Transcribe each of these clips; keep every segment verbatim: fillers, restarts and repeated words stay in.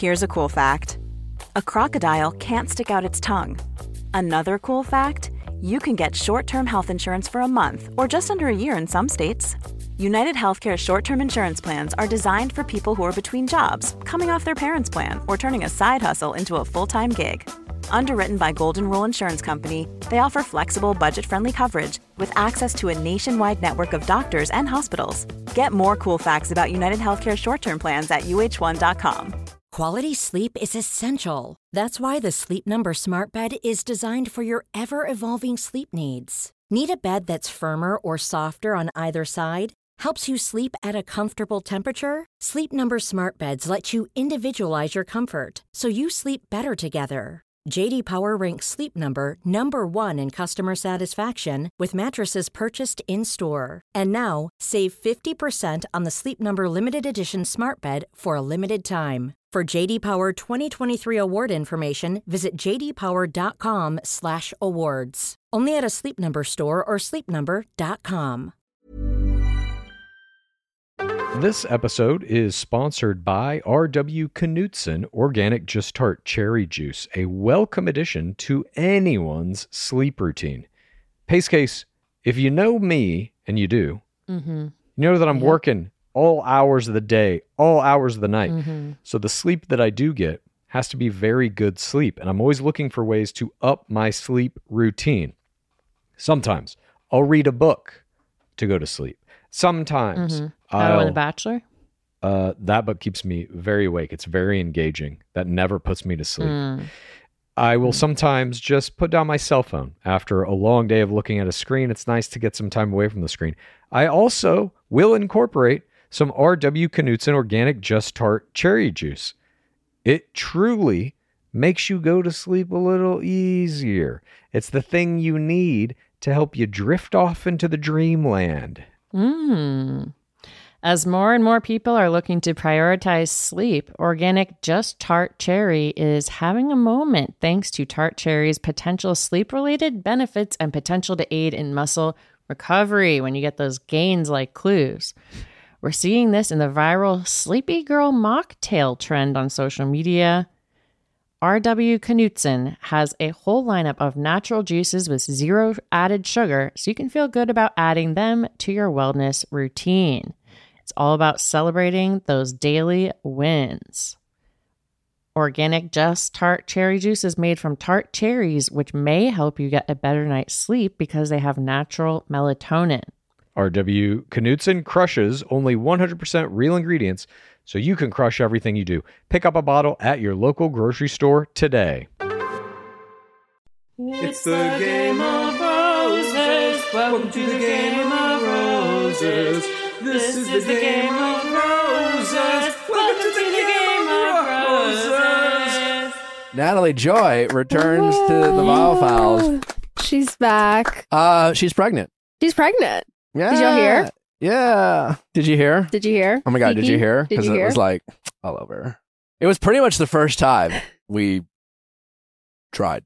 Here's a cool fact. A crocodile can't stick out its tongue. Another cool fact, you can get short-term health insurance for a month or just under a year in some states. United Healthcare short-term insurance plans are designed for people who are between jobs, coming off their parents' plan, or turning a side hustle into a full-time gig. Underwritten by Golden Rule Insurance Company, they offer flexible, budget-friendly coverage with access to a nationwide network of doctors and hospitals. Get more cool facts about United Healthcare short-term plans at U H one dot com. Quality sleep is essential. That's why the Sleep Number Smart Bed is designed for your ever-evolving sleep needs. Need a bed that's firmer or softer on either side? Helps you sleep at a comfortable temperature? Sleep Number Smart Beds let you individualize your comfort, so you sleep better together. J D Power ranks Sleep Number number one in customer satisfaction with mattresses purchased in-store. And now, save fifty percent on the Sleep Number Limited Edition Smart Bed for a limited time. For J D Power twenty twenty-three award information, visit j d power dot com slash awards. Only at a Sleep Number store or sleep number dot com. This episode is sponsored by R W Knudsen Organic Just Tart Cherry Juice, a welcome addition to anyone's sleep routine. Pace Case, if you know me, and you do, mm-hmm. you know that I'm yeah. working all hours of the day, all hours of the night. Mm-hmm. So the sleep that I do get has to be very good sleep, and I'm always looking for ways to up my sleep routine. Sometimes I'll read a book to go to sleep. Sometimes mm-hmm. Oh, and The Bachelor? Uh, that book keeps me very awake. It's very engaging. That never puts me to sleep. Mm. I will sometimes just put down my cell phone after a long day of looking at a screen. It's nice to get some time away from the screen. I also will incorporate some R W Knudsen Organic Just Tart Cherry Juice. It truly makes you go to sleep a little easier. It's the thing you need to help you drift off into the dreamland. Mm. As more and more people are looking to prioritize sleep, Organic Just Tart Cherry is having a moment thanks to Tart Cherry's potential sleep-related benefits and potential to aid in muscle recovery when you get those gains like clues. We're seeing this in the viral Sleepy Girl mocktail trend on social media. R W Knudsen has a whole lineup of natural juices with zero added sugar, so you can feel good about adding them to your wellness routine. It's all about celebrating those daily wins. Organic Just Tart Cherry Juice is made from tart cherries, which may help you get a better night's sleep because they have natural melatonin. R W Knudsen crushes only one hundred percent real ingredients, so you can crush everything you do. Pick up a bottle at your local grocery store today. It's the Game of Roses. Welcome to the Game of Roses. This is the Game of Roses. Welcome to the Game of Roses. Natalie Joy returns to the Vial Files. She's back. Uh, she's pregnant. She's pregnant. Yeah. Did y'all hear? Yeah. Did you hear? Did you hear? Oh my God, did you hear? Did you Because hear? it was like all over. It was pretty much the first time we tried.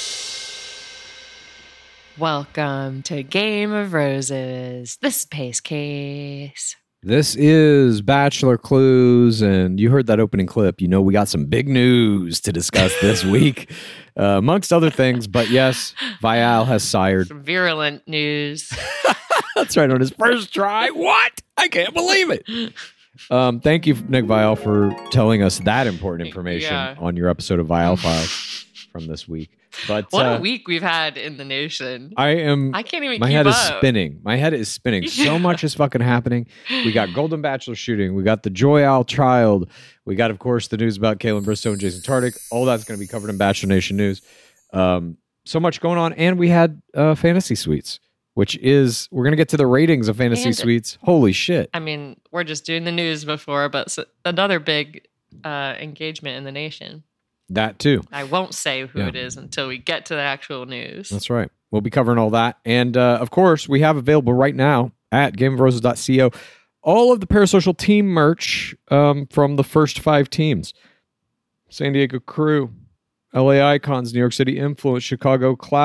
Welcome to Game of Roses, the Space Case. This is Bachelor Clues, and you heard that opening clip. You know we got some big news to discuss this week, uh, amongst other things. But yes, Vial has sired. Some virulent news. That's right, on his first try. What? I can't believe it. Um, thank you, Nick Vial, for telling us that important information Yeah. on your episode of Vial Files from this week. But What uh, a week we've had in the nation. I am. I can't even My keep head up. is spinning. My head is spinning. So much is fucking happening. We got Golden Bachelor shooting. We got the Joy Owl child. We got, of course, the news about Kaitlyn Bristowe and Jason Tartick. All that's going to be covered in Bachelor Nation news. Um, so much going on, and we had uh, Fantasy Suites, which is we're going to get to the ratings of Fantasy And- Suites. Holy shit! I mean, we're just doing the news before, but s- another big uh, engagement in the nation. That too. I won't say who Yeah. it is until we get to the actual news. That's right. We'll be covering all that. And uh, of course, we have available right now at game of roses dot co all of the Parasocial team merch um, from the first five teams. San Diego Crew, L A Icons, New York City Influence, Chicago Clout,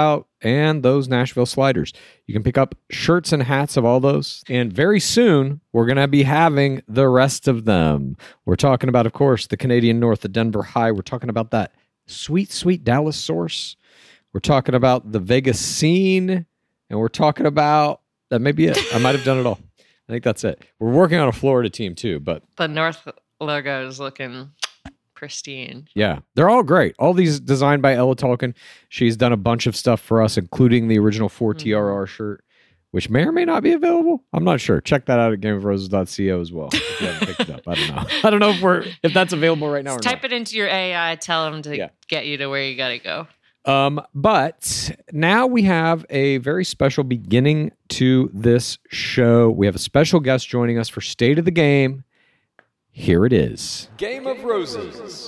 and those Nashville sliders. You can pick up shirts and hats of all those. And very soon, we're going to be having the rest of them. We're talking about, of course, the Canadian North, the Denver High. We're talking about that sweet, sweet Dallas Source. We're talking about the Vegas Scene. And we're talking about, that may be it. I might have done it all. I think that's it. We're working on a Florida team too, but The North logo is looking pristine. yeah, they're all great. All these designed by Ella Tolkien. She's done a bunch of stuff for us, including the original four T R R shirt, which may or may not be available. I'm not sure. Check that out at game of roses dot co as well. If you haven't picked it up, I don't know. I don't know if we're if that's available right now or Type not. it into your A I. Tell them to Yeah. get you to where you got to go. Um, but now we have a very special beginning to this show. We have a special guest joining us for State of the Game. Here it is. Game of Roses.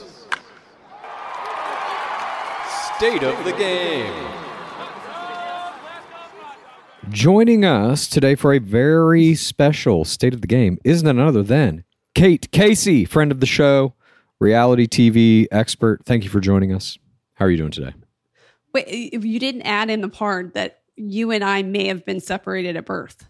State of the Game. Joining us today for a very special State of the Game is none other than Kate Casey, friend of the show, reality T V expert. Thank you for joining us. How are you doing today? Wait, if you didn't add in the part that you and I may have been separated at birth.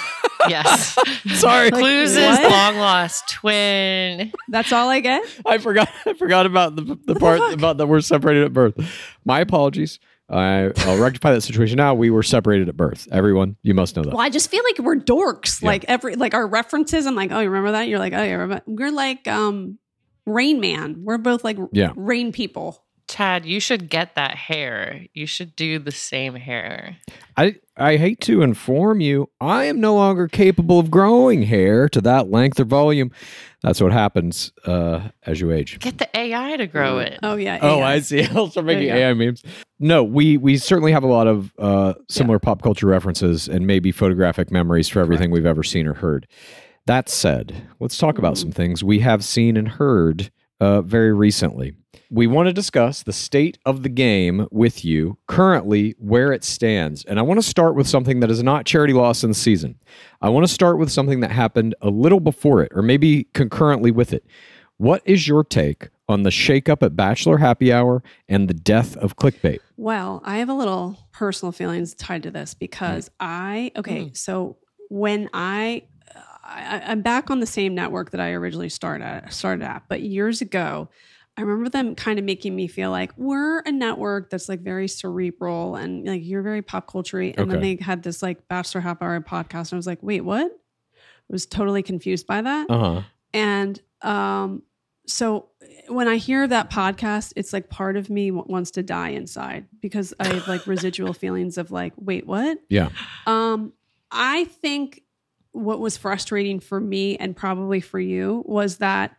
Yes. Sorry. Clues' what? long lost twin. That's all I get? I forgot. I forgot about the the part about that we're separated at birth. My apologies. I, I'll rectify that situation now. We were separated at birth. Everyone, you must know that. Well, I just feel like we're dorks. Yeah. Like every like our references, I'm like, oh, you remember that? You're like, oh, yeah, remember. We're like um Rain Man. We're both like Yeah. rain people. Chad, you should get that hair. You should do the same hair. I I hate to inform you, I am no longer capable of growing hair to that length or volume. That's what happens uh, as you age. Get the A I to grow it. Oh yeah. Oh, A I. I see. I'll start making There you go. A I memes. No, we we certainly have a lot of uh, similar pop culture references and maybe photographic memories for everything we've ever seen or heard. That said, let's talk about some things we have seen and heard uh, very recently. We want to discuss the state of the game with you, currently where it stands. And I want to start with something that is not charity loss in the season. I want to start with something that happened a little before it, or maybe concurrently with it. What is your take on the shakeup at Bachelor Happy Hour and the death of clickbait? Well, I have a little personal feelings tied to this because I okay, so when I, I I'm back on the same network that I originally started at, started at, but years ago, I remember them kind of making me feel like we're a network that's like very cerebral and like you're very pop culture-y. And then Okay. they had this like Bachelor Happy Hour podcast, and I was like, wait, what? I was totally confused by that. Uh-huh. And um, so when I hear that podcast, it's like part of me w- wants to die inside because I have like residual feelings of like, wait, what? Yeah. Um, I think what was frustrating for me and probably for you was that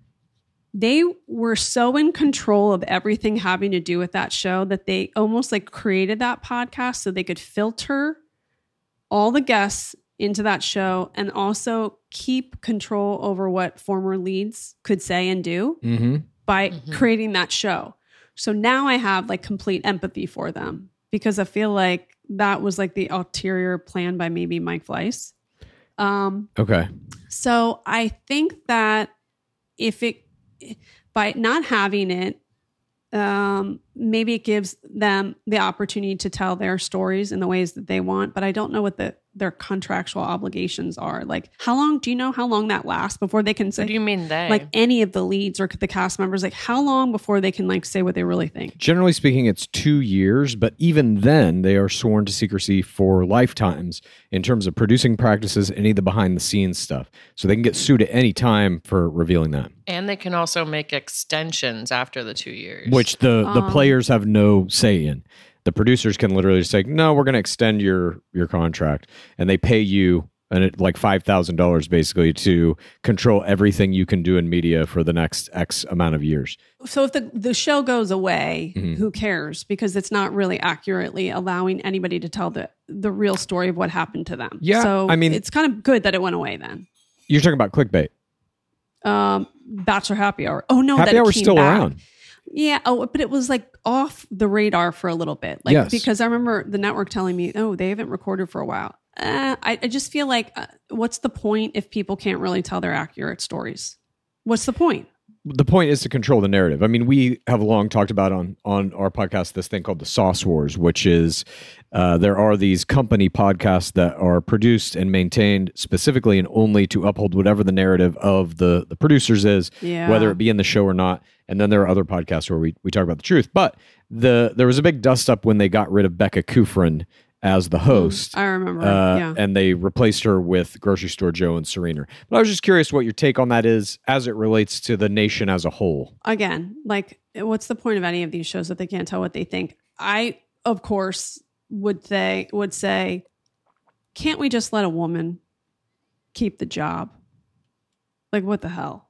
they were so in control of everything having to do with that show that they almost like created that podcast so they could filter all the guests into that show and also keep control over what former leads could say and do Mm-hmm. by creating that show. So now I have like complete empathy for them because I feel like that was like the ulterior plan by maybe Mike Fleiss. Um, Okay. so I think that if it, by not having it, um, maybe it gives them the opportunity to tell their stories in the ways that they want, but I don't know what the their contractual obligations are. Like, how long do you know how long that lasts before they can say, What do you mean they? like any of the leads or the cast members, like how long before they can like say what they really think? Generally speaking, it's two years, but even then, they are sworn to secrecy for lifetimes in terms of producing practices, any of the behind the scenes stuff. So they can get sued at any time for revealing that, and they can also make extensions after the two years. which the, the Um, players have no say in. The producers can literally just say, no, we're going to extend your, your contract. And they pay you and it, like five thousand dollars basically to control everything you can do in media for the next X amount of years. So if the, the show goes away, Mhm. who cares? Because it's not really accurately allowing anybody to tell the, the real story of what happened to them. Yeah, So I mean- it's kind of good that it went away then. You're talking about clickbait. Um, Bachelor Happy Hour. Oh no, Happy that it Hour's came still back. around. Yeah. Oh, but it was like off the radar for a little bit. Like, Yes. because I remember the network telling me, oh, they haven't recorded for a while. Uh, I, I just feel like, uh, what's the point if people can't really tell their accurate stories? What's the point? the point is to control the narrative. I mean, we have long talked about on on our podcast this thing called the Sauce Wars, which is uh, there are these company podcasts that are produced and maintained specifically and only to uphold whatever the narrative of the, the producers is, Yeah. whether it be in the show or not. And then there are other podcasts where we, we talk about the truth. But the there was a big dust up when they got rid of Becca Kufrin as the host. I remember. Uh, yeah. And they replaced her with Grocery Store Joe and Serena. But I was just curious what your take on that is as it relates to the nation as a whole. Again, like, what's the point of any of these shows if they can't tell what they think? I, of course, would say would say, can't we just let a woman keep the job? Like, what the hell?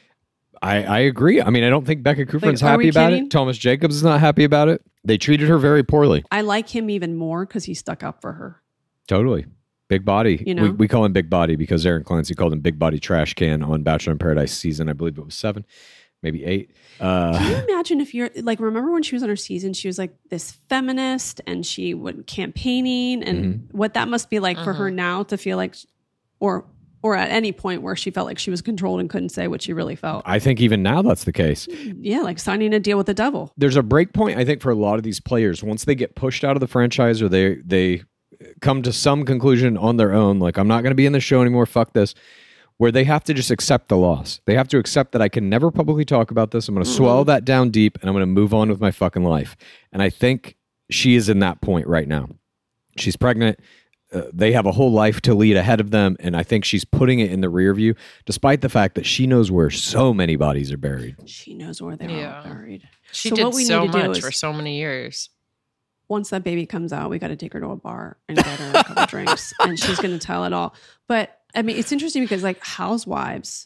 I, I agree. I mean, I don't think Becca Kufrin's Like, are happy we about kidding? it. Thomas Jacobs is not happy about it. They treated her very poorly. I like him even more because he stuck up for her. Totally. Big body. You know? we, we call him Big Body because Aaron Clancy called him Big Body Trash Can on Bachelor in Paradise season. I believe it was seven, maybe eight. Uh, Can you imagine if you're like, remember when she was on her season, she was like this feminist and she went campaigning and Mm-hmm. what that must be like for her now to feel like, or, or at any point where she felt like she was controlled and couldn't say what she really felt. I think even now that's the case. Yeah. Like signing a deal with the devil. There's a break point, I think, for a lot of these players. Once they get pushed out of the franchise or they, they come to some conclusion on their own, like, I'm not going to be in the show anymore, fuck this, where they have to just accept the loss. They have to accept that I can never publicly talk about this. I'm going to swallow that down deep and I'm going to move on with my fucking life. And I think she is in that point right now. She's pregnant. Uh, they have a whole life to lead ahead of them. And I think she's putting it in the rear view, despite the fact that she knows where so many bodies are buried. She knows where they're Yeah. all buried. She So did what we so need to do much is- for so many years. Once that baby comes out, we got to take her to a bar and get her a couple drinks, and she's going to tell it all. But I mean, it's interesting because like housewives,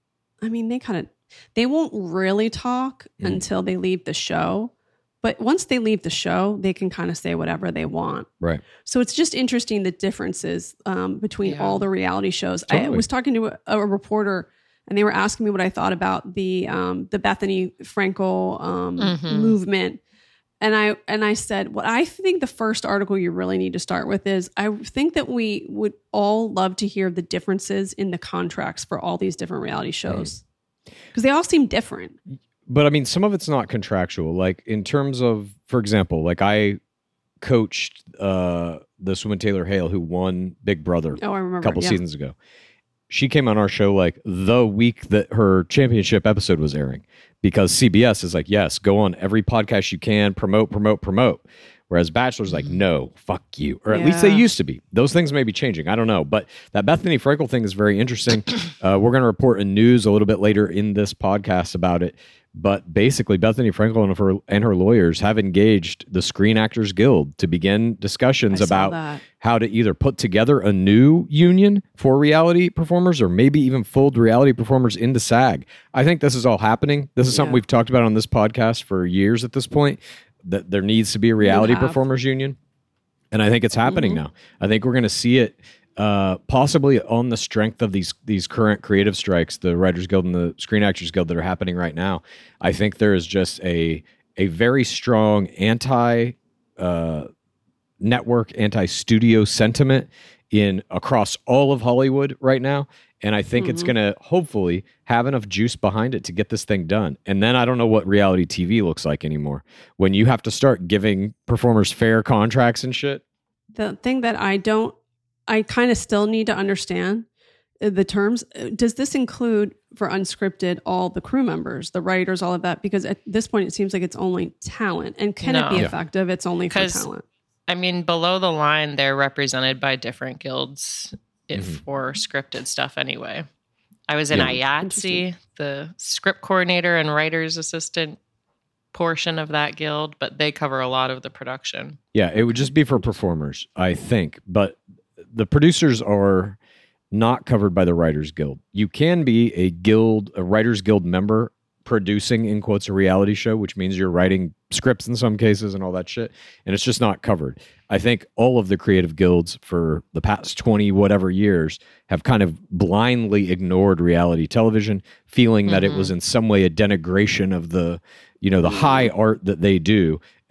I mean, they kind of they won't really talk Mm. until they leave the show. But once they leave the show, they can kind of say whatever they want. Right. So it's just interesting the differences um, between Yeah. all the reality shows. I Totally. was talking to a, a reporter, and they were asking me what I thought about the um, the Bethany Frankel um, Mhm. movement. And I and I said, what I think the first article you really need to start with is I think that we would all love to hear the differences in the contracts for all these different reality shows because they all seem different. But I mean, some of it's not contractual. Like in terms of, for example, like I coached uh, this woman, Taylor Hale, who won Big Brother Oh, I remember. a couple yeah. seasons ago. She came on our show like the week that her championship episode was airing because C B S is like, yes, go on every podcast you can, promote, promote, promote. Whereas Bachelor's like, no, fuck you. Or at least they Yeah. used to be. Those things may be changing. I don't know. But that Bethany Frankel thing is very interesting. uh, we're going to report in news a little bit later in this podcast about it. But basically, Bethany Frankel and her, and her lawyers have engaged the Screen Actors Guild to begin discussions I saw about that. how to either put together a new union for reality performers or maybe even fold reality performers into SAG. I think this is all happening. This is something Yeah. we've talked about on this podcast for years at this point, that there needs to be a reality have. performers union. And I think it's happening Mhm. now. I think we're going to see it uh, possibly on the strength of these these current creative strikes, the Writers Guild and the Screen Actors Guild that are happening right now. I think there is just a a very strong anti uh, network, anti studio sentiment in across all of Hollywood right now. And I think it's Mhm. going to hopefully have enough juice behind it to get this thing done. And then I don't know what reality T V looks like anymore when you have to start giving performers fair contracts and shit. The thing that I don't, I kind of still need to understand uh, the terms. Uh, Does this include for unscripted all the crew members, the writers, all of that? Because at this point, it seems like it's only talent. And can it be No. Yeah. effective? It's only for 'Cause- talent. I mean, below the line, they're represented by different guilds if Mhm. for scripted stuff anyway. I was in Yeah. I A T S E, the script coordinator and writer's assistant portion of that guild, but they cover a lot of the production. Yeah, it would just be for performers, I think. But the producers are not covered by the Writers Guild. You can be a guild, a Writers Guild member producing, in quotes, a reality show, which means you're writing scripts in some cases and all that shit. And it's just not covered. I think all of the creative guilds for the past twenty whatever years have kind of blindly ignored reality television, feeling that it was in some way a denigration of the, you know, the high art that they do.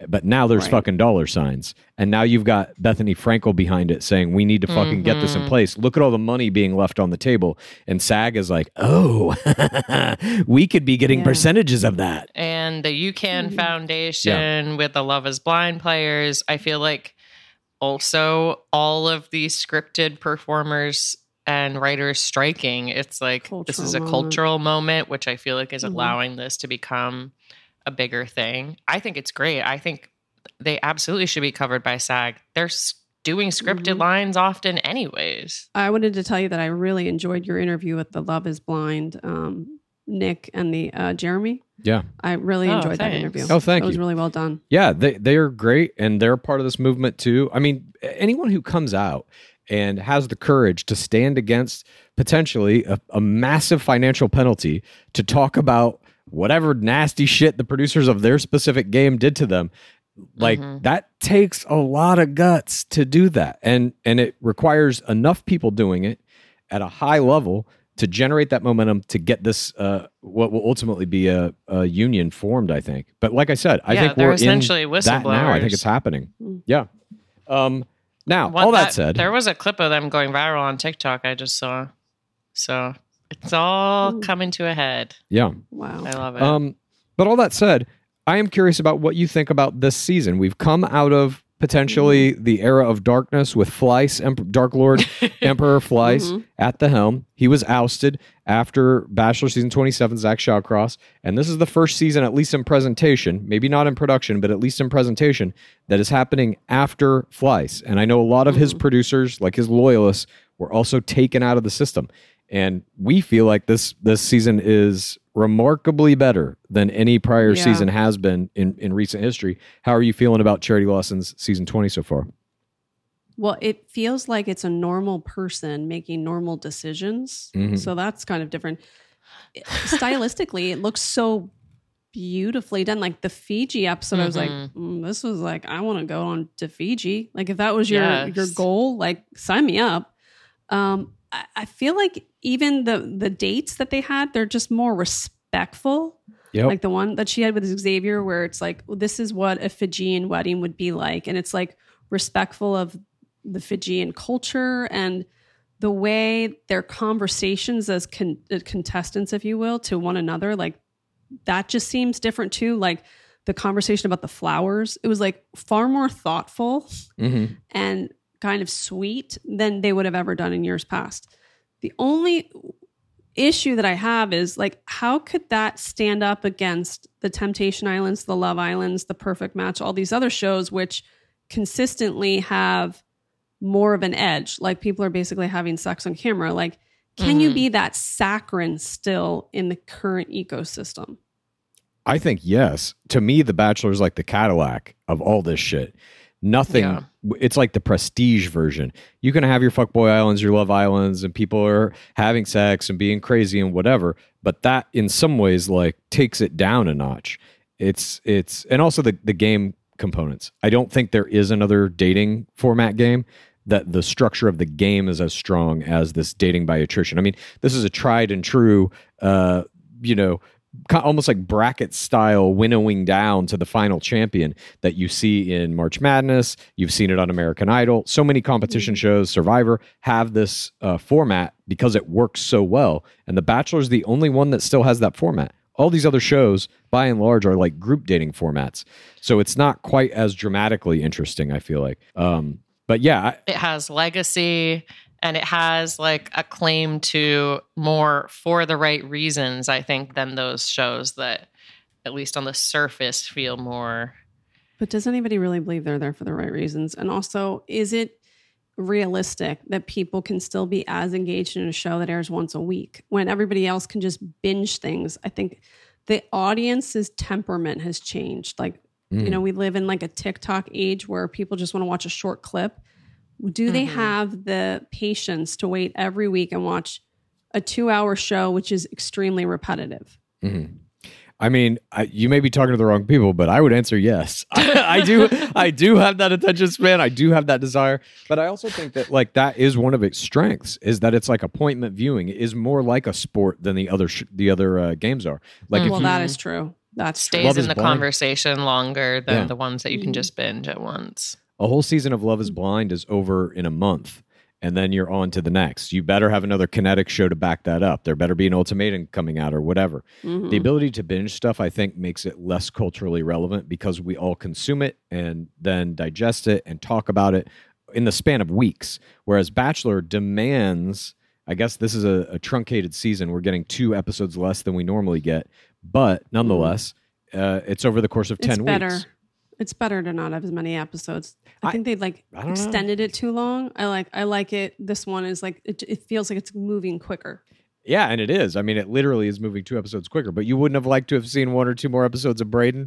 but now there's Right. fucking dollar signs. And now you've got Bethany Frankel behind it saying, we need to fucking get this in place. Look at all the money being left on the table. And SAG is like, oh, we could be getting Yeah. percentages of that. And the UCAN Foundation with the Love is Blind players. I feel like also all of these scripted performers and writers striking. It's like Cultural this is a moment. cultural moment, which I feel like is Mhm. allowing this to become a bigger thing. I think it's great. I think they absolutely should be covered by SAG. They're s- doing scripted Mhm. lines often anyways. I wanted to tell you that I really enjoyed your interview with the Love is Blind, um, Nick and the uh, Jeremy. Yeah. I really Oh, enjoyed that thanks. interview. Oh, thank That was you. really well done. Yeah, they they are great, and they're part of this movement too. I mean, anyone who comes out and has the courage to stand against potentially a, a massive financial penalty to talk about whatever nasty shit the producers of their specific game did to them, like Mhm. that takes a lot of guts to do that, and and it requires enough people doing it at a high level to generate that momentum to get this uh, what will ultimately be a, a union formed, I think. But like I said, I Yeah, think they're we're essentially in that now. I think whistleblowers. it's happening. Mm. Yeah. Um, now, What all that, said, there was a clip of them going viral on TikTok I just saw. So it's all Ooh. coming to a head. yeah. Wow. I love it. Um, but all that said, I am curious about what you think about this season. We've come out of potentially the era of darkness with Fleiss, Em- Dark Lord Emperor Fleiss Mhm. at the helm. He was ousted after Bachelor season twenty-seven, Zach Shawcross. And this is the first season, at least in presentation, maybe not in production, but at least in presentation, that is happening after Fleiss. And I know a lot of his producers, like his loyalists, were also taken out of the system. And we feel like this this season is remarkably better than any prior Yeah. season has been in, in recent history. How are you feeling about Charity Lawson's season twenty so far? Well, it feels like it's a normal person making normal decisions. Mhm. So that's kind of different. Stylistically, it looks so beautifully done. Like the Fiji episode, I was like, Mhm. mm, this was like, I want to go on to Fiji. Like if that was your Yes. your goal, like sign me up. Um, I, I feel like even the the dates that they had, they're just more respectful. Yep. Like the one that she had with Xavier, where it's like, well, this is what a Fijian wedding would be like. And it's like respectful of the Fijian culture and the way their conversations as con- uh, contestants, if you will, to one another, like that just seems different too. Like the conversation about the flowers, it was like far more thoughtful Mhm. and kind of sweet than they would have ever done in years past. The only issue that I have is like, how could that stand up against the Temptation Islands, the Love Islands, the Perfect Match, all these other shows, which consistently have more of an edge? Like people are basically having sex on camera. Like, can you Mhm. be that saccharine still in the current ecosystem? I think yes. To me, The Bachelor is like the Cadillac of all this shit. Nothing. Yeah. It's like the prestige version. You can have your fuckboy islands, your love islands, and people are having sex and being crazy and whatever. But that, in some ways, like takes it down a notch. It's it's and also the the game components. I don't think there is another dating format game that the structure of the game is as strong as this dating by attrition. I mean, this is a tried and true, uh, you know, co- almost like bracket style winnowing down to the final champion that you see in March Madness. You've seen it on American Idol. So many competition shows, Survivor, have this uh, format because it works so well. And The Bachelor is the only one that still has that format. All these other shows, by and large, are like group dating formats. So it's not quite as dramatically interesting, I feel like. Um, but yeah, I, It has legacy and it has like a claim to more for the right reasons, I think, than those shows that, at least on the surface, feel more. But does anybody really believe they're there for the right reasons? And also, is it realistic that people can still be as engaged in a show that airs once a week when everybody else can just binge things? I think the audience's temperament has changed. Like, you know, we live in like a TikTok age where people just want to watch a short clip. Do they Mhm. have the patience to wait every week and watch a two hour show, which is extremely repetitive? mhm. I mean, I, you may be talking to the wrong people, but I would answer yes. I, I do. I do have that attention span. I do have that desire, but I also think that like that is one of its strengths is that it's like appointment viewing. It is more like a sport than the other sh- the other uh, games are. Like if Well, you, that is true. That's true. Stays Love in is the Blind. conversation longer than Yeah. the ones that you can Mhm. just binge at once. A whole season of Love is Blind is over in a month, and then you're on to the next. You better have another kinetic show to back that up. There better be an ultimatum coming out or whatever. Mhm. The ability to binge stuff, I think, makes it less culturally relevant because we all consume it and then digest it and talk about it in the span of weeks. Whereas Bachelor demands, I guess this is a, a truncated season. We're getting two episodes less than we normally get, but nonetheless, uh, it's over the course of ten it's better. weeks. It's better to not have as many episodes. I, I- think they like I don't know. extended it too long. I like I like it. This one is like it, it feels like it's moving quicker. Yeah, and it is. I mean, it literally is moving two episodes quicker. But you wouldn't have liked to have seen one or two more episodes of Braden?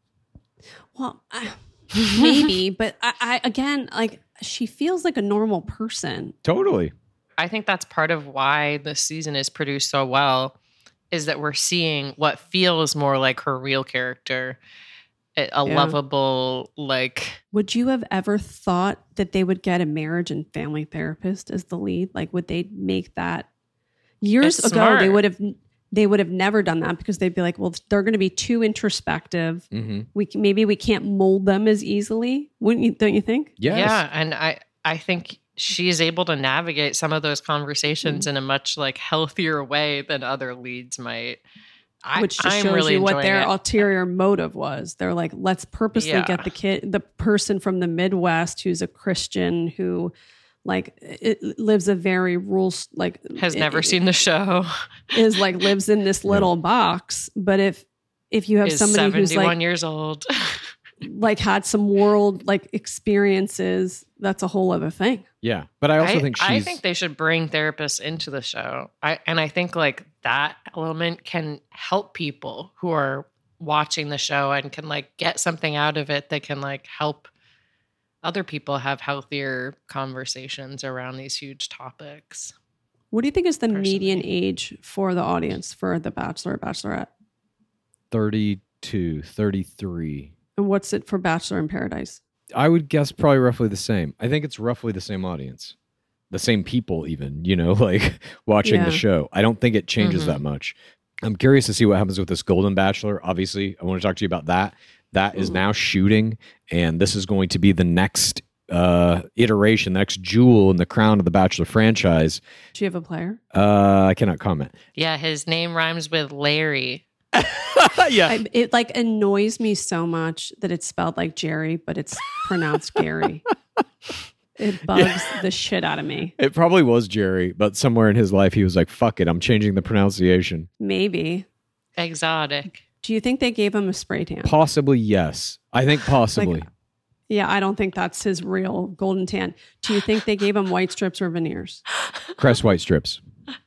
Well, I, maybe, but I, I again like she feels like a normal person. Totally. I think that's part of why this season is produced so well, is that we're seeing what feels more like her real character, a, a Yeah. lovable, like, Would you have ever thought that they would get a marriage and family therapist as the lead? Like, would they make that years It's ago? They smart. would have. They would have never done that because they'd be like, well, they're going to be too introspective. Mm-hmm. We can, maybe we can't mold them as easily. Wouldn't you? Don't you think? Yes. yeah. And I, I think she's able to navigate some of those conversations in a much like healthier way than other leads might. I, Which just I'm shows really you what enjoying their it. ulterior motive was. They're like, let's purposely Yeah. get the kid, the person from the Midwest who's a Christian who, like, it lives a very rules like Has it- never it- seen the show. is like lives in this little box. But if if you have Is somebody who's seventy-one like years old. like had some world like experiences, that's a whole other thing. Yeah. But I also I, think she's. I think they should bring therapists into the show. I and I think like that element can help people who are watching the show and can like get something out of it that can like help other people have healthier conversations around these huge topics. What do you think is the Personally. median age for the audience for The Bachelor, Bachelorette? thirty-two, thirty-three. And what's it for Bachelor in Paradise? I would guess probably roughly the same. I think it's roughly the same audience. The same people, even, you know, like watching Yeah. the show. I don't think it changes Mhm. that much. I'm curious to see what happens with this Golden Bachelor. Obviously, I want to talk to you about that. That is Mhm. now shooting, and this is going to be the next uh, iteration, the next jewel in the crown of the Bachelor franchise. Do you have a player? Uh, I cannot comment. Yeah, his name rhymes with Larry. yeah. I, it like annoys me so much that it's spelled like Jerry, but it's pronounced Gary. It bugs the shit out of me. It probably was Jerry, but somewhere in his life, he was like, fuck it, I'm changing the pronunciation. Maybe. Exotic. Do you think they gave him a spray tan? Possibly, yes. I think possibly. Like, yeah, I don't think that's his real golden tan. Do you think they gave him white strips or veneers? Crest White strips.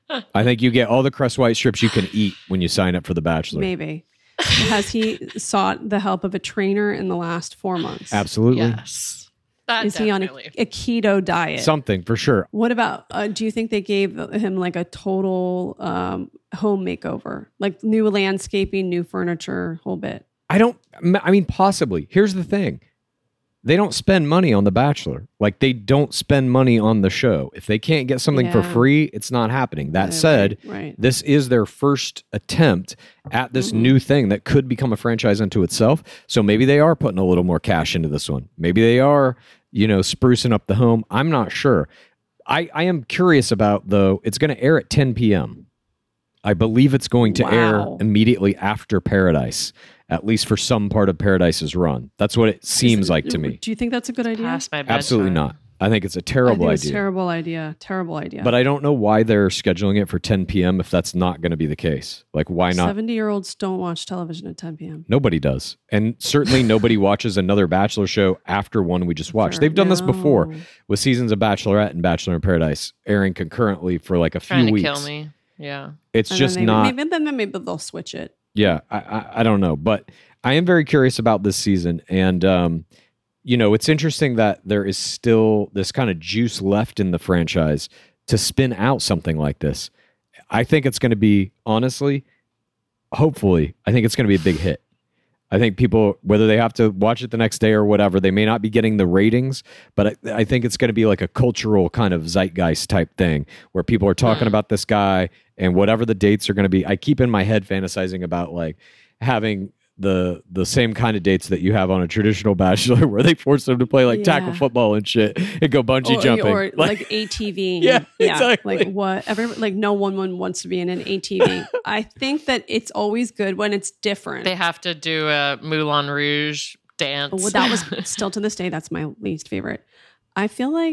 I think you get all the Crest White strips you can eat when you sign up for The Bachelor. Maybe. Has he sought the help of a trainer in the last four months? Absolutely. Yes. That Is he on a, definitely. a keto diet? Something for sure. What about, uh, do you think they gave him like a total um, home makeover? Like new landscaping, new furniture, whole bit? I don't, I mean, possibly. Here's the thing. They don't spend money on The Bachelor. Like, they don't spend money on the show. If they can't get something for Yeah. free, it's not happening. That Yeah, said, right, right. this is their first attempt at this Mhm. new thing that could become a franchise unto itself. So maybe they are putting a little more cash into this one. Maybe they are, you know, sprucing up the home. I'm not sure. I, I am curious about, though, it's going to air at ten p.m. I believe it's going to air Wow. immediately after Paradise, at least for some part of Paradise's run. That's what it seems Is- like to me. Do you think that's a good idea? Past my bedtime. Absolutely not. I think it's a I terrible think it's idea. terrible idea. Terrible idea. But I don't know why they're scheduling it for ten p.m. if that's not going to be the case. Like, why not? seventy-year-olds don't watch television at ten p.m. Nobody does. And certainly nobody watches another Bachelor show after one we just watched. Sure. They've done this before No. with seasons of Bachelorette and Bachelor in Paradise airing concurrently for like a Trying few to weeks. kill me. Yeah. It's And just then maybe, not. Maybe then maybe they'll switch it. Yeah, I, I I don't know, but I am very curious about this season, and um, you know, it's interesting that there is still this kind of juice left in the franchise to spin out something like this. I think it's going to be, honestly, hopefully, I think it's going to be a big hit. I think people, whether they have to watch it the next day or whatever, they may not be getting the ratings, but I, I think it's going to be like a cultural kind of zeitgeist type thing where people are talking Hmm. about this guy and whatever the dates are going to be. I keep in my head fantasizing about like having the the same kind of dates that you have on a traditional bachelor, where they force them to play like Yeah. tackle football and shit and go bungee or, jumping, or like, A T V. Yeah, exactly. Like what? Every like no one one wants to be in an A T V. I think that it's always good when it's different. They have to do a Moulin Rouge dance. Well, that was still to this day. That's my least favorite. I feel like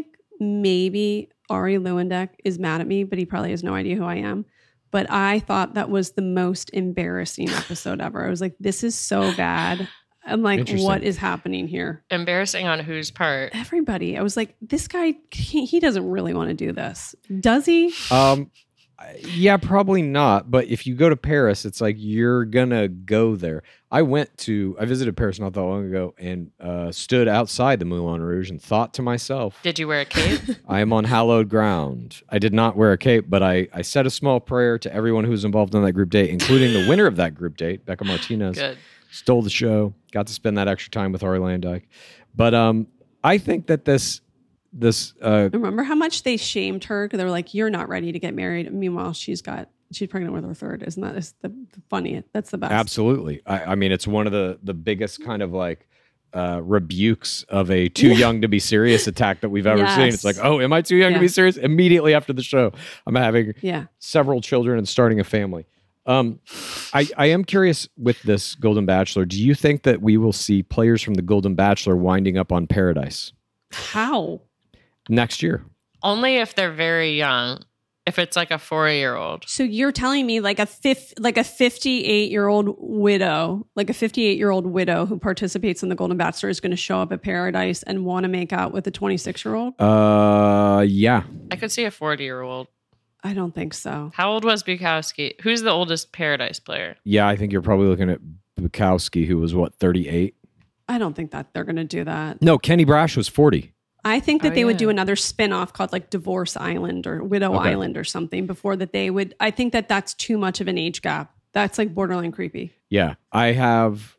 maybe Ari Lewandek is mad at me, but he probably has no idea who I am. But I thought that was the most embarrassing episode ever. I was like, this is so bad. I'm like, Interesting. what is happening here? Embarrassing on whose part? Everybody. I was like, this guy, he, he doesn't really want to do this. Does he? Um, yeah, probably not. But if you go to Paris, it's like you're gonna go there. I went to, I visited Paris not that long ago, and uh, stood outside the Moulin Rouge and thought to myself, Did you wear a cape? I am on hallowed ground. I did not wear a cape, but I, I said a small prayer to everyone who was involved in that group date, including the winner of that group date, Becca Martinez. Good. Stole the show. Got to spend that extra time with Ari Landike. But um, I think that this this uh, Remember how much they shamed her? Because they were like, you're not ready to get married. Meanwhile, she's got, she's pregnant with her third. Isn't that is the, the funny? That's the best. absolutely. I, I mean, it's one of the the biggest kind of like uh, rebukes of a too young to be serious attack that we've ever Yes. seen. It's like, oh, am I too young to be Yeah. serious? Immediately after the show, I'm having Yeah. several children and starting a family. Um, I, I am curious with this Golden Bachelor. Do you think that we will see players from the Golden Bachelor winding up on Paradise How? next year? Only if they're very young. If it's like a four-year-old. So you're telling me like a fifth, like a fifty-eight year old widow, like a fifty-eight year old widow who participates in the Golden Bachelor is going to show up at Paradise and want to make out with a twenty-six year old? Uh, yeah. I could see a forty-year-old. I don't think so. How old was Bukowski? Who's the oldest Paradise player? Yeah, I think you're probably looking at Bukowski, who was, what, thirty-eight? I don't think that they're going to do that. No, Kenny Brash was forty. I think that Oh, they would yeah. do another spin-off called like Divorce Island or Widow Okay. Island or something before that they would. I think that that's too much of an age gap. That's like borderline creepy. Yeah, I have...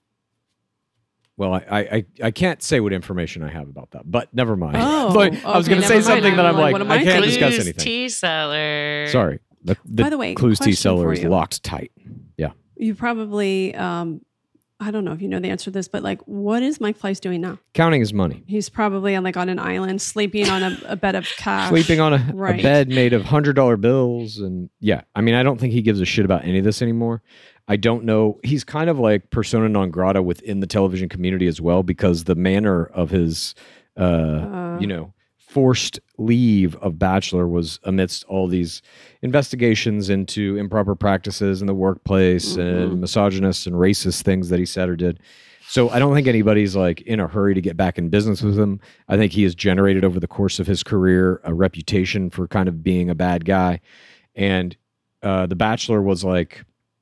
Well, I, I, I can't say what information I have about that, but never mind. Oh, Like, I was okay, going to say never mind. something that I'm I'm like, like, what am I I can't thinking? discuss Clues anything. tea seller. Sorry. The, the By the way, Clues Tea question Cellar for is you. locked tight. Yeah. You probably, um, I don't know if you know the answer to this, but like, what is Mike Fleiss doing now? Counting his money. He's probably on like on an island, sleeping on a, a bed of cash, Sleeping on a, Right. a bed made of one hundred dollar bills. And yeah, I mean, I don't think he gives a shit about any of this anymore. I don't know. He's kind of like persona non grata within the television community as well, because the manner of his, uh, Uh. you know, forced leave of Bachelor was amidst all these investigations into improper practices in the workplace and misogynist and racist things that he said or did. So I don't think anybody's like in a hurry to get back in business with him. I think he has generated over the course of his career a reputation for kind of being a bad guy. And uh, The Bachelor was like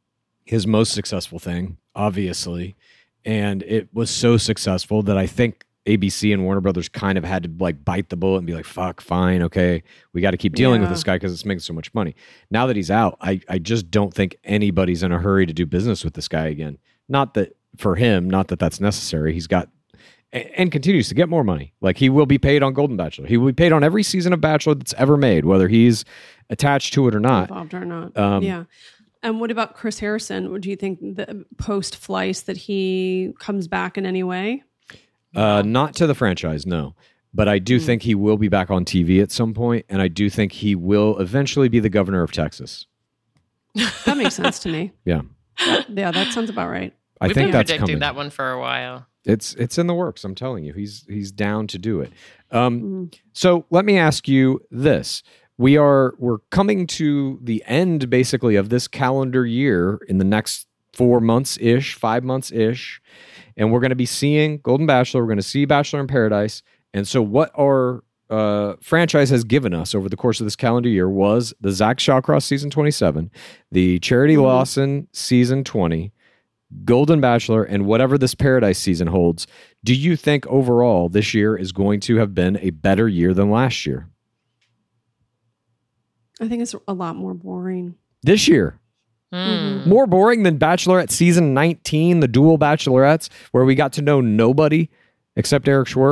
his most successful thing, obviously. And it was so successful that I think A B C and Warner Brothers kind of had to like bite the bullet and be like, fuck, fine, okay, we got to keep dealing with Yeah. this guy because it's making so much money. Now that he's out, I, I just don't think anybody's in a hurry to do business with this guy again. Not that for him, not that that's necessary. He's got and, and continues to get more money. Like he will be paid on Golden Bachelor. He will be paid on every season of Bachelor that's ever made, whether he's attached to it or not. involved or not. Um, yeah. And what about Chris Harrison? Do you think the post Fleiss that he comes back in any way? Uh, not to the franchise, no. But I do think he will be back on T V at some point, and I do think he will eventually be the governor of Texas. That makes sense to me. Yeah, Yeah, that sounds about right. I We've think been that's predicting coming. that one for a while. It's it's in the works. I'm telling you, he's he's down to do it. Um, so let me ask you this: we are we're coming to the end, basically, of this calendar year in the next four months ish, five months ish, and we're going to be seeing Golden Bachelor. We're going to see Bachelor in Paradise. And so, what our uh, franchise has given us over the course of this calendar year was the Zach Shawcross season twenty-seven, the Charity Lawson season twenty. Golden Bachelor, and whatever this Paradise season holds. Do you think overall this year is going to have been a better year than last year? I think it's a lot more boring. This year, Hmm. more boring than Bachelorette season nineteen, the dual Bachelorettes, where we got to know nobody except Eric Schwer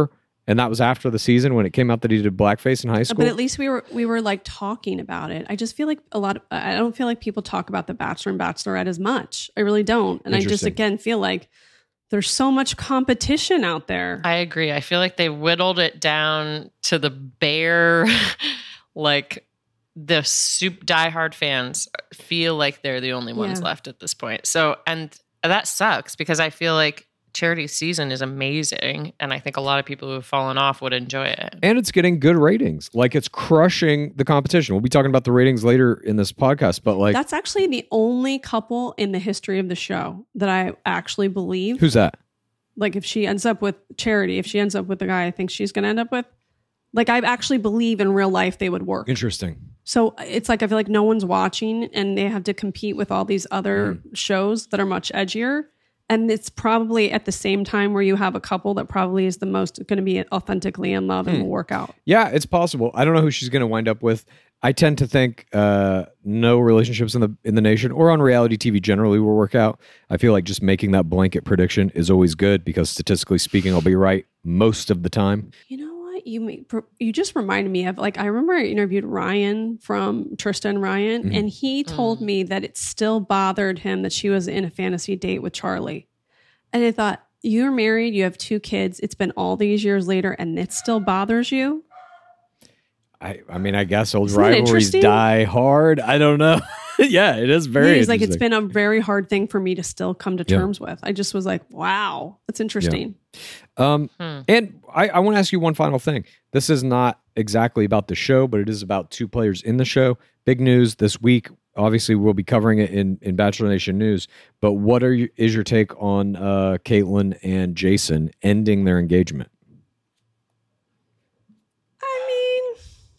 And that was after the season when it came out that he did blackface in high school. But at least we were we were like talking about it. I just feel like a lot of, I don't feel like people talk about The Bachelor and Bachelorette as much. I really don't. And I just Interesting. again feel like there's so much competition out there. I agree. I feel like they whittled it down to the bare, like the soup diehard fans feel like they're the only ones Yeah. left at this point. So, and that sucks because I feel like Charity's season is amazing. And I think a lot of people who have fallen off would enjoy it. And it's getting good ratings. Like it's crushing the competition. We'll be talking about the ratings later in this podcast, but like, That's actually the only couple in the history of the show that I actually believe. who's that? Like if she ends up with Charity, if she ends up with the guy I think she's going to end up with, like I actually believe in real life they would work. Interesting. So it's like I feel like no one's watching and they have to compete with all these other Mm. shows that are much edgier. And it's probably at the same time where you have a couple that probably is the most going to be authentically in love and Hmm. will work out. Yeah, it's possible. I don't know who she's going to wind up with. I tend to think uh, no relationships in the in the nation or on reality T V generally will work out. I feel like just making that blanket prediction is always good because statistically speaking, I'll be right most of the time. You know what? You may, you just reminded me of like I remember I interviewed Ryan from Tristan Ryan, Mhm. and he told me that it still bothered him that she was in a fantasy date with Charlie. And I thought, you're married, you have two kids, it's been all these years later, and it still bothers you. I, I mean, I guess old Isn't that rivalries interesting? die hard. I don't know. Yeah, it is very. He's like, it's interesting. been a very hard thing for me to still come to Yeah. terms with. I just was like, wow, that's interesting. Um, Hmm. and I, I want to ask you one final thing. This is not exactly about the show, but it is about two players in the show. Big news this week. Obviously, we'll be covering it in, in Bachelor Nation News. But what are you, is your take on uh, Caitlyn and Jason ending their engagement? I mean,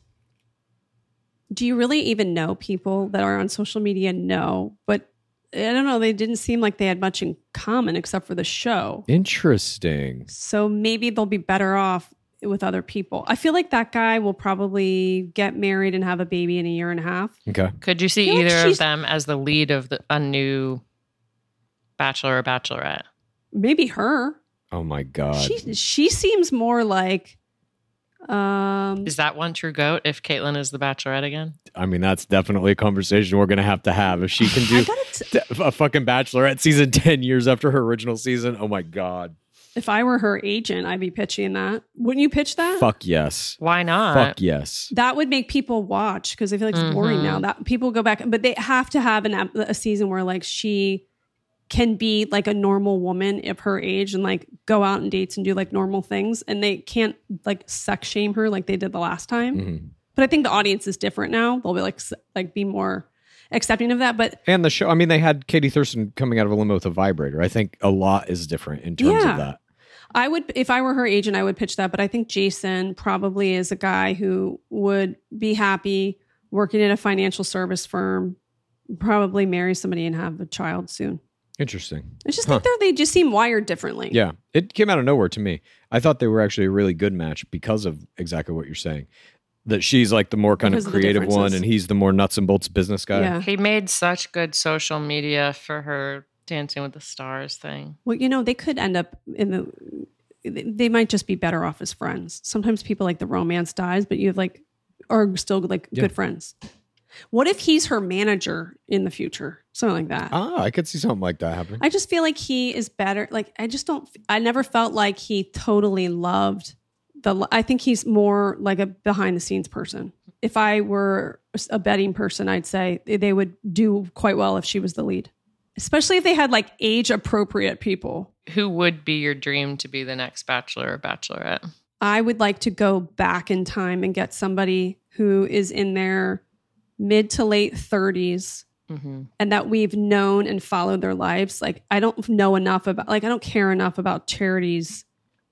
do you really even know people that are on social media? No, but I don't know. They didn't seem like they had much in common except for the show. Interesting. So maybe they'll be better off with other people. I feel like that guy will probably get married and have a baby in a year and a half. Okay. Could you see feel like either she's- of them as the lead of the, a new Bachelor or Bachelorette? Maybe her. Oh my God. She she seems more like um Is that one true goat if Caitlyn is the Bachelorette again? I mean, that's definitely a conversation we're going to have to have. If she can I do gotta t- a fucking Bachelorette season ten years after her original season, oh my God. if I were her agent, I'd be pitching that. Wouldn't you pitch that? Fuck yes. Why not? Fuck yes. That would make people watch because I feel like it's boring Mhm. now. That people go back, but they have to have an ep- a season where like she can be like a normal woman of her age and like go out on dates and do like normal things, and they can't like sex shame her like they did the last time. Mhm. But I think the audience is different now. They'll be like s- like be more accepting of that. But And the show, I mean, they had Katie Thurston coming out of a limo with a vibrator. I think a lot is different in terms Yeah. of that. I would, if I were her agent, I would pitch that. But I think Jason probably is a guy who would be happy working at a financial service firm, probably marry somebody and have a child soon. Interesting. I just Huh. think they're, they just seem wired differently. Yeah. It came out of nowhere to me. I thought they were actually a really good match because of exactly what you're saying. That she's like the more kind Because of of the creative one differences. and he's the more nuts and bolts business guy. Yeah. He made such good social media for her Dancing with the Stars thing. Well, you know, they could end up in the, they might just be better off as friends. Sometimes people like the romance dies, but you have like, are still like Yeah. good friends. What if he's her manager in the future? Something like that. Ah, I could see something like that happening. I just feel like he is better. Like, I just don't, I never felt like he totally loved the, I think he's more like a behind the scenes person. If I were a betting person, I'd say they would do quite well if she was the lead, especially if they had like age appropriate people. Who would be your dream to be the next Bachelor or Bachelorette? I would like to go back in time and get somebody who is in their mid to late thirties Mm-hmm. and that we've known and followed their lives. Like, I don't know enough about, like, I don't care enough about Charity's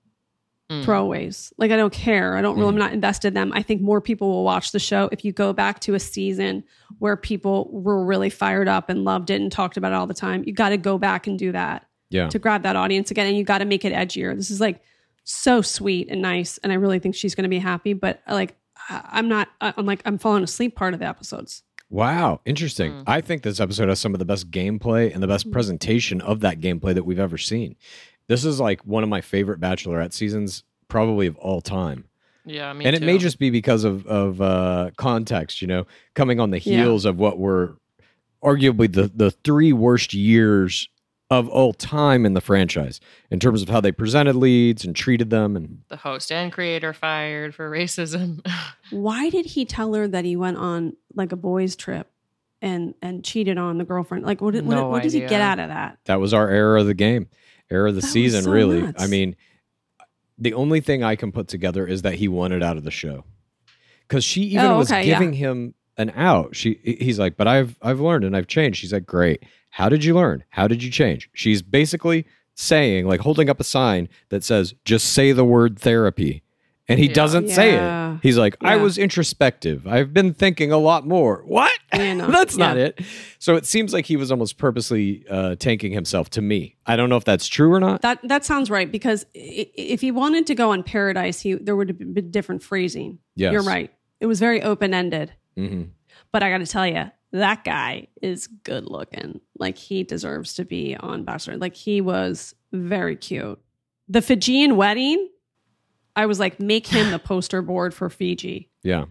Mm. throwaways. Like, I don't care. I don't really, Mm. I'm not invested in them. I think more people will watch the show if you go back to a season where people were really fired up and loved it and talked about it all the time. You got to go back and do that Yeah. to grab that audience again. And you got to make it edgier. This is like so sweet and nice. And I really think she's going to be happy, but like, I- I'm not, I'm like, I'm falling asleep part of the episodes. Wow. Interesting. Mm. I think this episode has some of the best gameplay and the best presentation of that gameplay that we've ever seen. This is like one of my favorite Bachelorette seasons probably of all time. Yeah, me and too. it may just be because of of uh, context, you know, coming on the heels yeah. of what were arguably the the three worst years of all time in the franchise in terms of how they presented leads and treated them, and the host and creator fired for racism. Why did he tell her that he went on like a boys' trip and and cheated on the girlfriend? Like, what, no what, what does he get out of that? That was our era of the game, era of the that season. So really, nuts. I mean. The only thing I can put together is that he wanted out of the show, because she even oh, was okay, giving yeah. him an out. She, he's like, but I've, I've learned and I've changed. She's like, great. How did you learn? How did you change? She's basically saying, like, holding up a sign that says, just say the word therapy. And he Yeah. doesn't Yeah. say it. He's like, I Yeah. was introspective. I've been thinking a lot more. What? Yeah, no. That's Yeah. not it. So it seems like he was almost purposely uh, tanking himself to me. I don't know if that's true or not. That that sounds right, because i- if he wanted to go on Paradise, he there would have been different phrasing. Yes. You're right. It was very open ended. Mm-hmm. But I got to tell you, that guy is good looking. Like, he deserves to be on Bachelor. Like, he was very cute. The Fijian wedding, I was like, make him the poster board for Fiji. Yeah.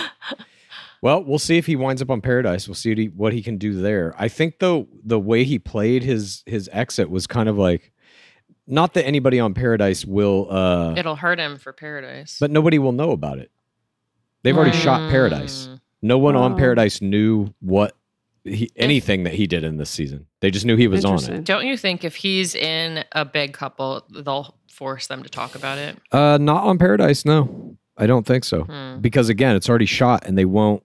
Well, we'll see if he winds up on Paradise. We'll see what he, what he can do there. I think, though, the way he played his his exit was kind of like, not that anybody on Paradise will, uh, It'll hurt him for Paradise. but nobody will know about it. They've already shot Paradise. No one on Oh. Paradise knew what he, anything that he did in this season. They just knew he was on Interesting. it. Don't you think if he's in a big couple, they'll force them to talk about it? Uh, not on Paradise, no. I don't think so. Hmm. Because, again, it's already shot and they won't.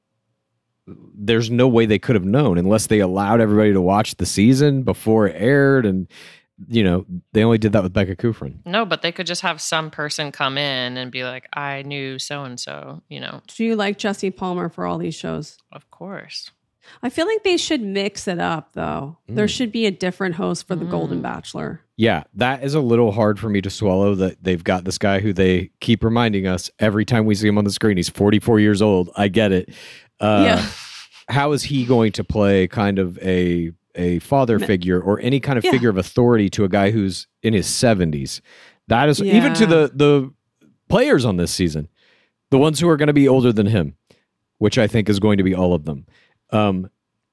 There's no way they could have known unless they allowed everybody to watch the season before it aired. And, you know, they only did that with Becca Kufrin. No, but they could just have some person come in and be like, I knew so-and-so, you know. Do you like Jesse Palmer for all these shows? Of course. I feel like they should mix it up, though. There should be a different host for the Golden Bachelor. Yeah, that is a little hard for me to swallow, that they've got this guy who they keep reminding us every time we see him on the screen. He's forty-four years old. I get it. Uh, Yeah. How is he going to play kind of a a father figure or any kind of Yeah. figure of authority to a guy who's in his seventies? That is, even to Yeah. the the players on this season, the ones who are going to be older than him, which I think is going to be all of them. Um,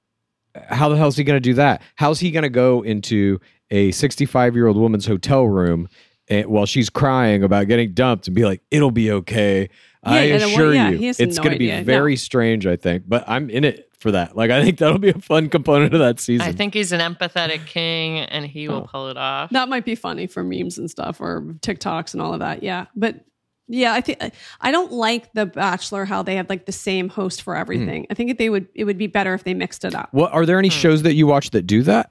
how the hell is he going to do that? How's he going to go into a sixty-five-year-old woman's hotel room and, while she's crying about getting dumped and be like, it'll be okay? I and then what- assure yeah, you, he has it's no going to be idea. very No. strange, I think. But I'm in it for that. Like, I think that'll be a fun component of that season. I think he's an empathetic king and he will Oh. pull it off. That might be funny for memes and stuff, or TikToks and all of that. Yeah. But yeah, I think I don't like The Bachelor, how they have like the same host for everything. Hmm. I think they would it would be better if they mixed it up. What are there any shows that you watch that do that?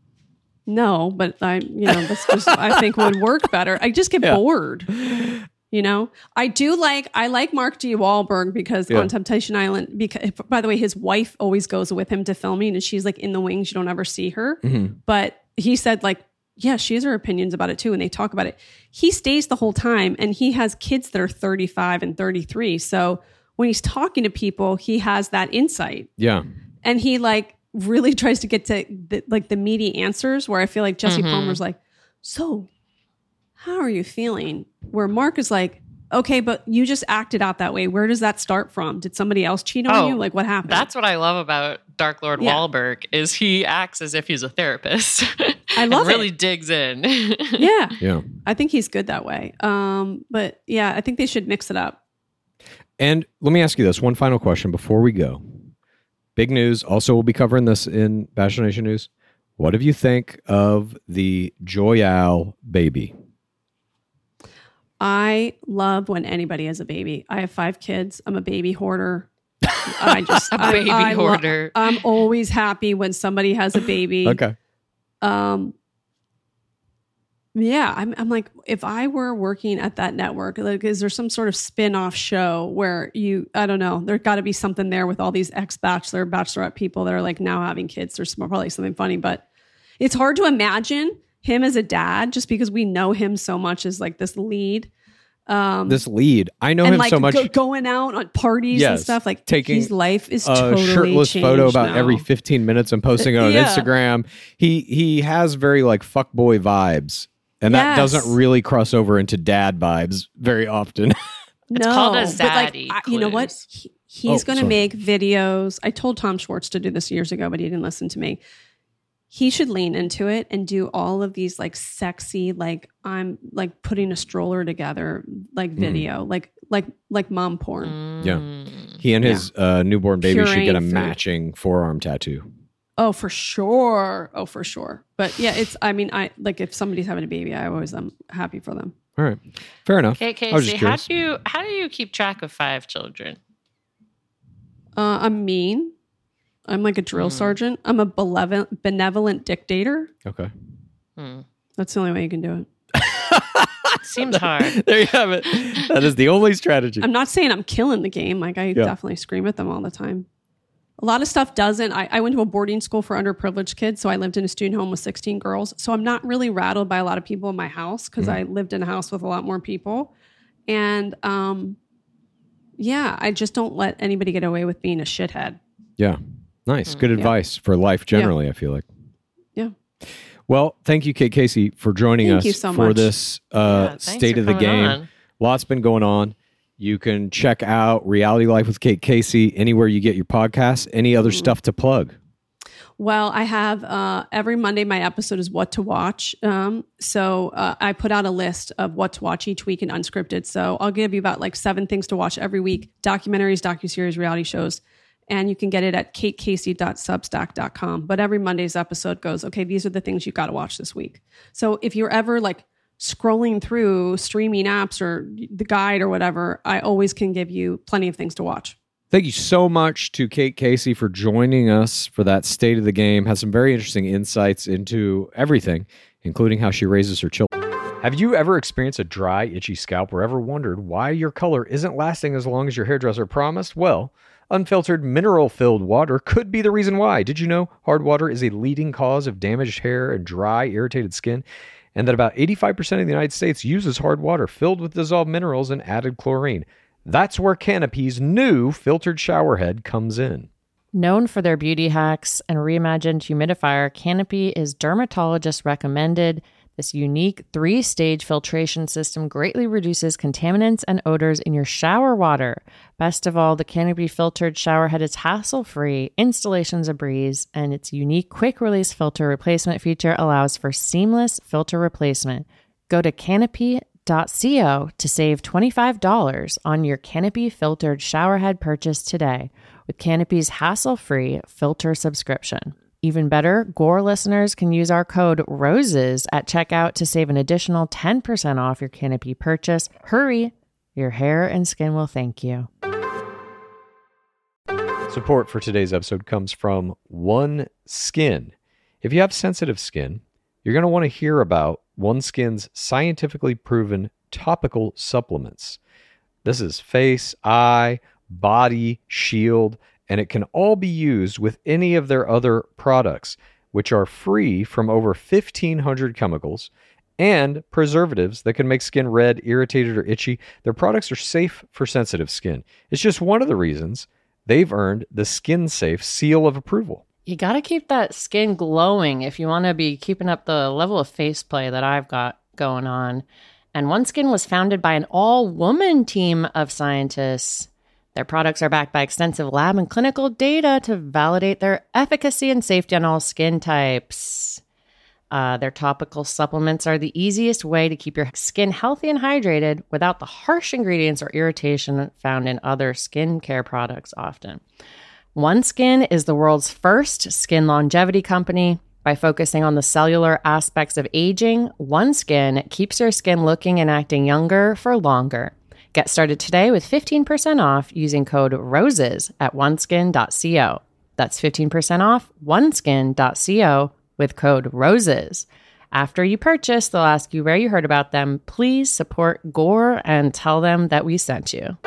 No, but I, you know, that's just I think would work better. I just get Yeah. bored. You know, I do like I like Mark D. Wahlberg because Yeah. on Temptation Island. Because by the way, his wife always goes with him to filming, and she's like in the wings. You don't ever see her, Mm-hmm. but he said like, yeah, she has her opinions about it too, and they talk about it. He stays the whole time, and he has kids that are thirty-five and thirty-three. So when he's talking to people, he has that insight, Yeah. and he like really tries to get to the, like the meaty answers. Where I feel like Jesse Mhm. Palmer's like, so how are you feeling? Where Mark is like, okay, but you just acted out that way. Where does that start from? Did somebody else cheat on Oh, you? Like, what happened? That's what I love about Dark Lord Yeah. Wahlberg is he acts as if he's a therapist. I and love it. really digs in. yeah, Yeah. I think he's good that way. Um, but yeah, I think they should mix it up. And let me ask you this one final question before we go. Big news. Also, we'll be covering this in Bachelor Nation News. What do you think of the Joyal baby? I love when anybody has a baby. I have five kids. I'm a baby hoarder. I just A I- baby I lo- hoarder. I'm always happy when somebody has a baby. Okay. Um, yeah, I'm, I'm like, if I were working at that network, like, is there some sort of spin-off show where you, I don't know, there got to be something there with all these ex-bachelor, bachelorette people that are like now having kids. There's probably something funny, but it's hard to imagine him as a dad just because we know him so much as like this lead. Um, This lead, I know and him like so much. go, going out on parties and Yes, stuff, like taking his life is a totally shirtless changed photo about now. every fifteen minutes and posting it on Yeah. Instagram. He he has very like fuckboy vibes And that Yes. doesn't really cross over into dad vibes very often. It's no, called a but like, zaddy I- you know what? clues. He, he's Oh, going to sorry. make videos. I told Tom Schwartz to do this years ago, but he didn't listen to me. He should lean into it and do all of these like sexy, like I'm like putting a stroller together, like video, like like like mom porn. Yeah. Mm. He and his uh, newborn baby should get a Pureeing food. matching forearm tattoo. Oh, for sure. Oh, for sure. But yeah, it's. I mean, I like if somebody's having a baby, I always am happy for them. All right. Fair enough. Okay, I was Casey, just how curious. do you how do you keep track of five children? Uh, I'm mean. I'm like a drill Hmm. sergeant. I'm a benevolent, benevolent dictator. Okay. Hmm. That's the only way you can do it. Seems hard. There you have it. That is the only strategy. I'm not saying I'm killing the game. Like I Yeah. definitely scream at them all the time. A lot of stuff doesn't. I, I went to a boarding school for underprivileged kids, so I lived in a student home with sixteen girls. So I'm not really rattled by a lot of people in my house because I lived in a house with a lot more people. And um, yeah, I just don't let anybody get away with being a shithead. Yeah. Nice. Good advice for life generally, I feel like. Yeah. Well, thank you, Kate Casey, for joining Thank us you so for much. this uh, Yeah, thanks state for of the coming game. on. Lots been going on. You can check out Reality Life with Kate Casey anywhere you get your podcasts. Any other Mm-hmm. stuff to plug? Well, I have uh, every Monday, my episode is what to watch. Um, so uh, I put out a list of what to watch each week in unscripted. So I'll give you about like seven things to watch every week: documentaries, docuseries, reality shows. And you can get it at kate casey dot substack dot com. But every Monday's episode goes, okay, these are the things you got to watch this week. So if you're ever like scrolling through streaming apps or the guide or whatever, I always can give you plenty of things to watch. Thank you so much to Kate Casey for joining us for that state of the game. Has some very interesting insights into everything, including how she raises her children. Have you ever experienced a dry, itchy scalp or ever wondered why your color isn't lasting as long as your hairdresser promised? Well, unfiltered, mineral-filled water could be the reason why. Did you know hard water is a leading cause of damaged hair and dry, irritated skin? And that about eighty-five percent of the United States uses hard water filled with dissolved minerals and added chlorine. That's where Canopy's new filtered shower head comes in. Known for their beauty hacks and reimagined humidifier, Canopy is dermatologist recommended. This unique three-stage filtration system greatly reduces contaminants and odors in your shower water. Best of all, the Canopy filtered shower head is hassle-free, installation's a breeze, and its unique quick-release filter replacement feature allows for seamless filter replacement. Go to canopy dot co to save twenty-five dollars on your Canopy filtered shower head purchase today with Canopy's hassle-free filter subscription. Even better, Gore listeners can use our code ROSES at checkout to save an additional ten percent off your Canopy purchase. Hurry, your hair and skin will thank you. Support for today's episode comes from OneSkin. If you have sensitive skin, you're going to want to hear about OneSkin's scientifically proven topical supplements. This is face, eye, body, shield, and it can all be used with any of their other products, which are free from over fifteen hundred chemicals and preservatives that can make skin red, irritated, or itchy. Their products are safe for sensitive skin. It's just one of the reasons they've earned the Skin Safe seal of approval. You got to keep that skin glowing if you want to be keeping up the level of face play that I've got going on. And OneSkin was founded by an all-woman team of scientists. Their products are backed by extensive lab and clinical data to validate their efficacy and safety on all skin types. Uh, their topical supplements are the easiest way to keep your skin healthy and hydrated without the harsh ingredients or irritation found in other skincare products often. OneSkin is the world's first skin longevity company. By focusing on the cellular aspects of aging, OneSkin keeps your skin looking and acting younger for longer. Get started today with fifteen percent off using code ROSES at oneskin dot co. That's fifteen percent off oneskin dot co with code ROSES. After you purchase, they'll ask you where you heard about them. Please support Gore and tell them that we sent you.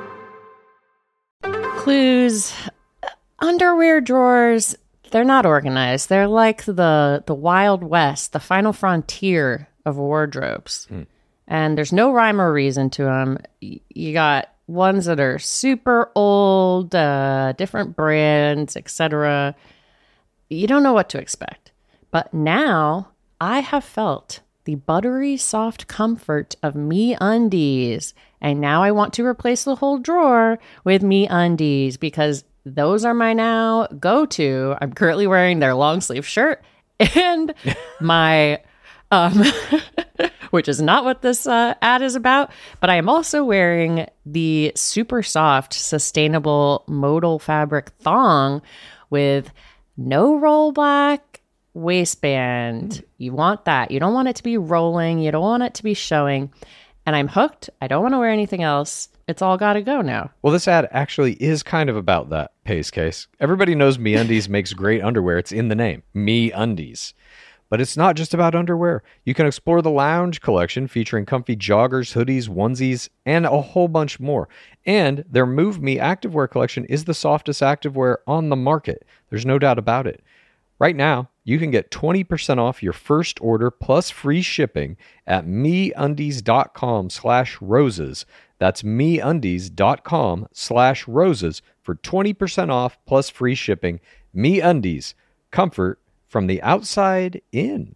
Clues. Underwear drawers, they're not organized. They're like the, the Wild West, the final frontier of wardrobes. Mm. And there's no rhyme or reason to them. You got ones that are super old, uh, different brands, et cetera. You don't know what to expect. But now I have felt the buttery soft comfort of MeUndies. And now I want to replace the whole drawer with MeUndies because those are my now go-to. I'm currently wearing their long sleeve shirt and my, um, which is not what this uh, ad is about, but I am also wearing the super soft, sustainable modal fabric thong with no rollback waistband. You want that. You don't want it to be rolling. You don't want it to be showing. And I'm hooked. I don't want to wear anything else. It's all got to go now. Well, this ad actually is kind of about that, Pace Case. Everybody knows MeUndies makes great underwear. It's in the name, MeUndies. But it's not just about underwear. You can explore the lounge collection featuring comfy joggers, hoodies, onesies, and a whole bunch more. And their Move Me activewear collection is the softest activewear on the market. There's no doubt about it. Right now, you can get twenty percent off your first order plus free shipping at MeUndies.com slash roses. That's MeUndies.com slash roses for twenty percent off plus free shipping. MeUndies, comfort from the outside in.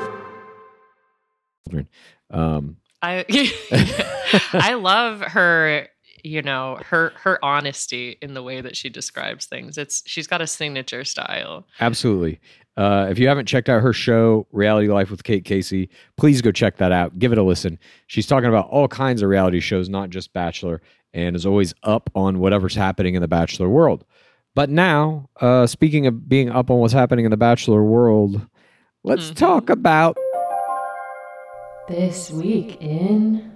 Um, I I love her, you know, her her honesty in the way that she describes things. It's she's got a signature style. Absolutely. Uh, if you haven't checked out her show, Reality Life with Kate Casey, please go check that out. Give it a listen. She's talking about all kinds of reality shows, not just Bachelor, and is always up on whatever's happening in the Bachelor world. But now, uh, speaking of being up on what's happening in the Bachelor world, let's mm-hmm. talk about This Week in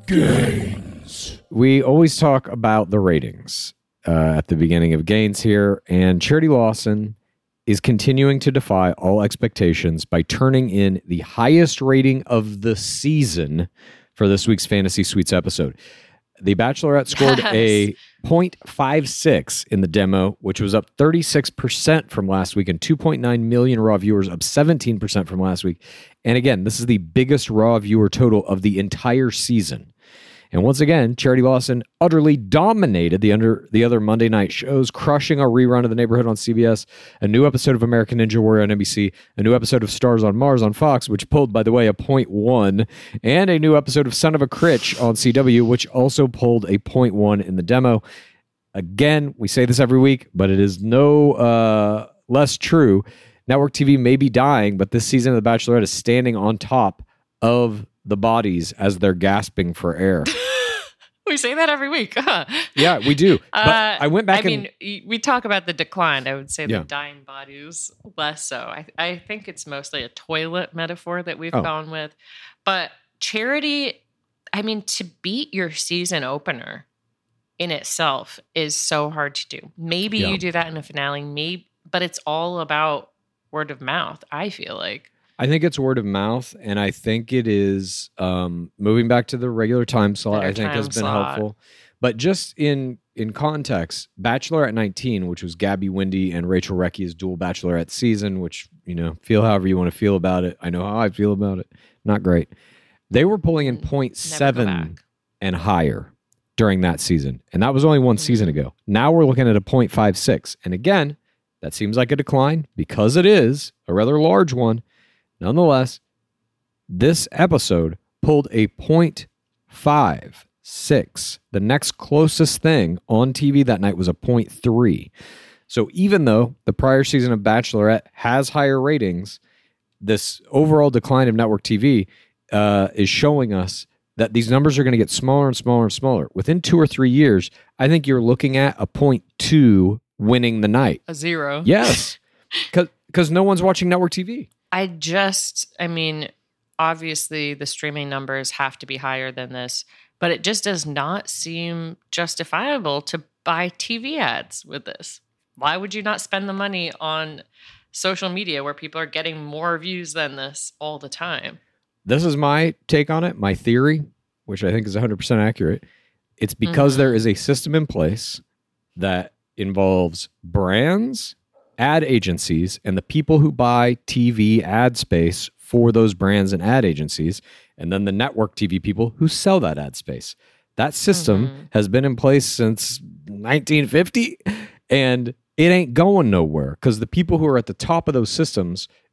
Gains. We always talk about the ratings uh, at the beginning of Gains here, and Charity Lawson is continuing to defy all expectations by turning in the highest rating of the season for this week's Fantasy Suites episode. The Bachelorette scored yes. a point five six in the demo, which was up thirty-six percent from last week, and two point nine million raw viewers, up seventeen percent from last week. And again, this is the biggest raw viewer total of the entire season. And once again, Charity Lawson utterly dominated the under the other Monday night shows, crushing a rerun of The Neighborhood on C B S, a new episode of American Ninja Warrior on N B C, a new episode of Stars on Mars on Fox, which pulled, by the way, a point one, and a new episode of Son of a Critch on C W, which also pulled a point one in the demo. Again, we say this every week, but it is no uh, less true. Network T V may be dying, but this season of The Bachelorette is standing on top of the bodies as they're gasping for air. We say that every week. Huh? Yeah, we do. But uh, I went back I and... mean, we talk about the decline. I would say yeah. the dying bodies less so. I, I think it's mostly a toilet metaphor that we've oh. gone with. But Charity, I mean, to beat your season opener in itself is so hard to do. Maybe yeah. you do that in a finale, maybe, but it's all about word of mouth, I feel like. I think it's word of mouth, and I think it is um, moving back to the regular time slot. Better I think has been slot. helpful. But just in in context, Bachelorette nineteen, which was Gabby Windey and Rachel Recky's dual Bachelorette season, which, you know, feel however you want to feel about it. I know how I feel about it. Not great. They were pulling in point seven and higher during that season, and that was only one mm-hmm. season ago. Now we're looking at a point five six, and again, that seems like a decline because it is a rather large one. Nonetheless, this episode pulled a point five six. The next closest thing on T V that night was a point three. So even though the prior season of Bachelorette has higher ratings, this overall decline of network T V uh, is showing us that these numbers are going to get smaller and smaller and smaller. Within two or three years, I think you're looking at a point two winning the night. A zero. Yes, because no one's watching network T V. I just, I mean, obviously the streaming numbers have to be higher than this, but it just does not seem justifiable to buy T V ads with this. Why would you not spend the money on social media where people are getting more views than this all the time? This is my take on it, my theory, which I think is one hundred percent accurate. It's because mm-hmm. there is a system in place that involves brands, ad agencies, and the people who buy T V ad space for those brands and ad agencies, and then the network T V people who sell that ad space. That system mm-hmm. has been in place since nineteen fifty, and it ain't going nowhere because the people who are at the top of those systems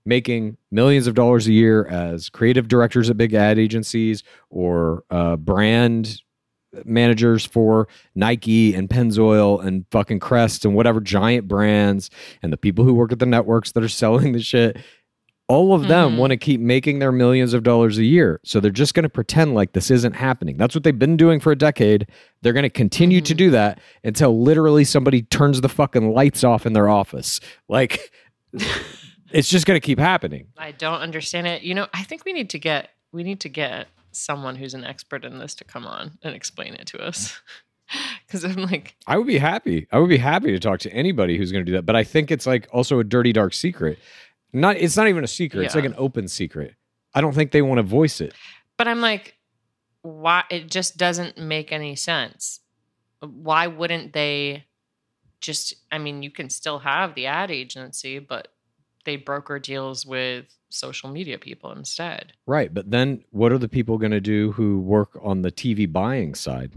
making millions of dollars a year as creative directors at big ad agencies or uh, brand managers for Nike and Pennzoil and fucking Crest and whatever giant brands, and the people who work at the networks that are selling the shit, all of them Mhm. want to keep making their millions of dollars a year. So they're just going to pretend like this isn't happening. That's what they've been doing for a decade. They're going to continue to Mhm. do that until literally somebody turns the fucking lights off in their office. Like, it's just going to keep happening. I don't understand it. You know, I think we need to get we need to get someone who's an expert in this to come on and explain it to us. Because I'm like, I would be happy. I would be happy to talk to anybody who's going to do that. But I think it's like also a dirty, dark secret. Not, it's not even a secret. It's Yeah. like an open secret. I don't think they want to voice it. but I'm like, why? It just doesn't make any sense. Why wouldn't they just? I mean, you can still have the ad agency, but they broker deals with social media people instead. Right. But then what are the people going to do who work on the T V buying side?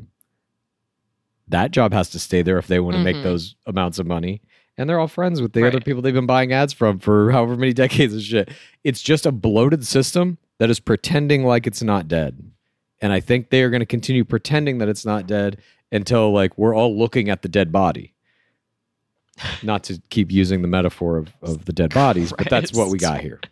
That job has to stay there if they want to Mhm. make those amounts of money. And they're all friends with the Right. other people they've been buying ads from for however many decades of shit. It's just a bloated system that is pretending like it's not dead. And I think they are going to continue pretending that it's not dead until like we're all looking at the dead body. Not to keep using the metaphor of, of the dead bodies, but that's what we got here.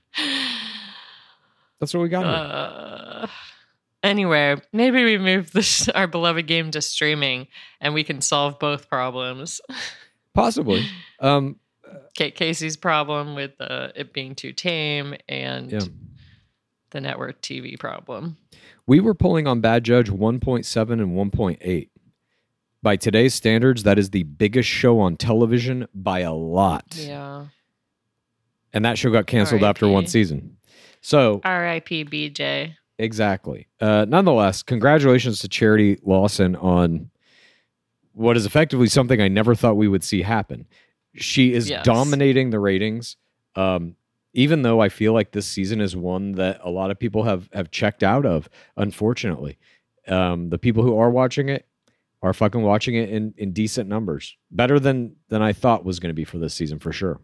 That's what we got here. Uh, anyway, maybe we move this, our beloved game to streaming, and we can solve both problems. Possibly. Um, Kate Casey's problem with uh, it being too tame, and Yeah. the network T V problem. we were pulling on Bad Judge one point seven and one point eight. By today's standards, that is the biggest show on television by a lot. Yeah. And that show got canceled after one R I P. season. So, R I P B J. exactly. Uh, nonetheless, congratulations to Charity Lawson on what is effectively something I never thought we would see happen. She is Yes. dominating the ratings. Um, even though I feel like this season is one that a lot of people have, have checked out of, unfortunately. Um, the people who are watching it are fucking watching it in, in decent numbers. Better than than I thought was going to be for this season, for sure.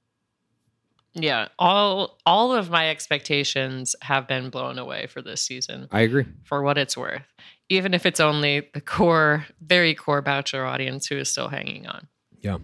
Yeah. All all of my expectations have been blown away for this season, I agree. for what it's worth. Even if it's only the core, very core Bachelor audience who is still hanging on. Yeah.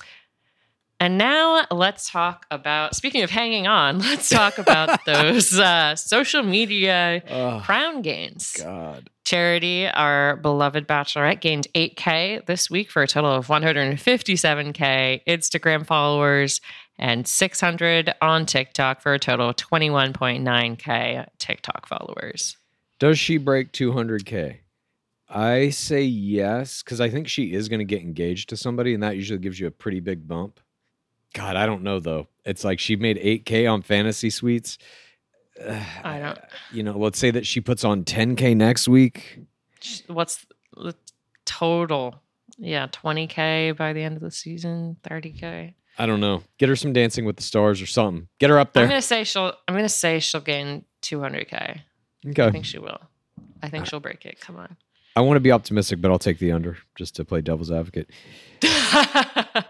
And now let's talk about, speaking of hanging on, let's talk about those uh, social media Oh, crown gains. God. Charity, our beloved Bachelorette, gained eight K this week for a total of one hundred fifty-seven K Instagram followers and six hundred on TikTok for a total of twenty-one point nine K TikTok followers. Does she break two hundred K? I say yes, because I think she is going to get engaged to somebody, and that usually gives you a pretty big bump. God, I don't know, though. It's like she made eight K on Fantasy Suites. Uh, I don't- You know, let's say that she puts on ten K next week. What's the total? Yeah, twenty K by the end of the season, thirty K. I don't know. Get her some Dancing with the Stars or something. Get her up I'm there. gonna say she'll. I'm gonna say she'll gain two hundred K. I Okay. think she will. I think she'll break it. Come on. I want to be optimistic, but I'll take the under just to play devil's advocate. I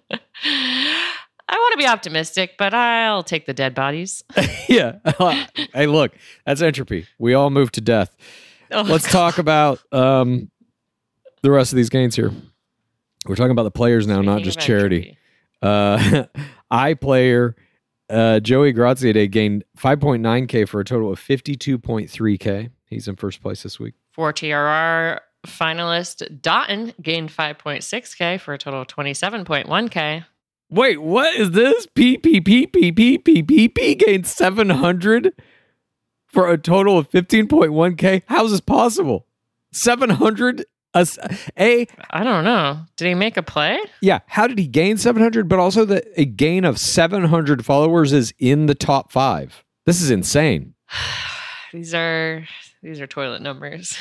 want to be optimistic, but I'll take the dead bodies. Yeah. Hey, look, that's entropy. We all move to death. Oh, Let's talk about um, the rest of these gains here. We're talking about the players now, not Speaking just of Charity. entropy. Uh, I player uh, Joey Graziadei gained five point nine K for a total of fifty-two point three K. He's in first place this week. For T R R finalist Dotton gained five point six K for a total of twenty-seven point one K. Wait, what is this? P P P P P P P P gained seven hundred for a total of fifteen point one K. How is this possible? seven hundred? A, a I don't know. Did he make a play? yeah. How did he gain seven hundred? But also that a gain of seven hundred followers is in the top five. This is insane. These are these are toilet numbers.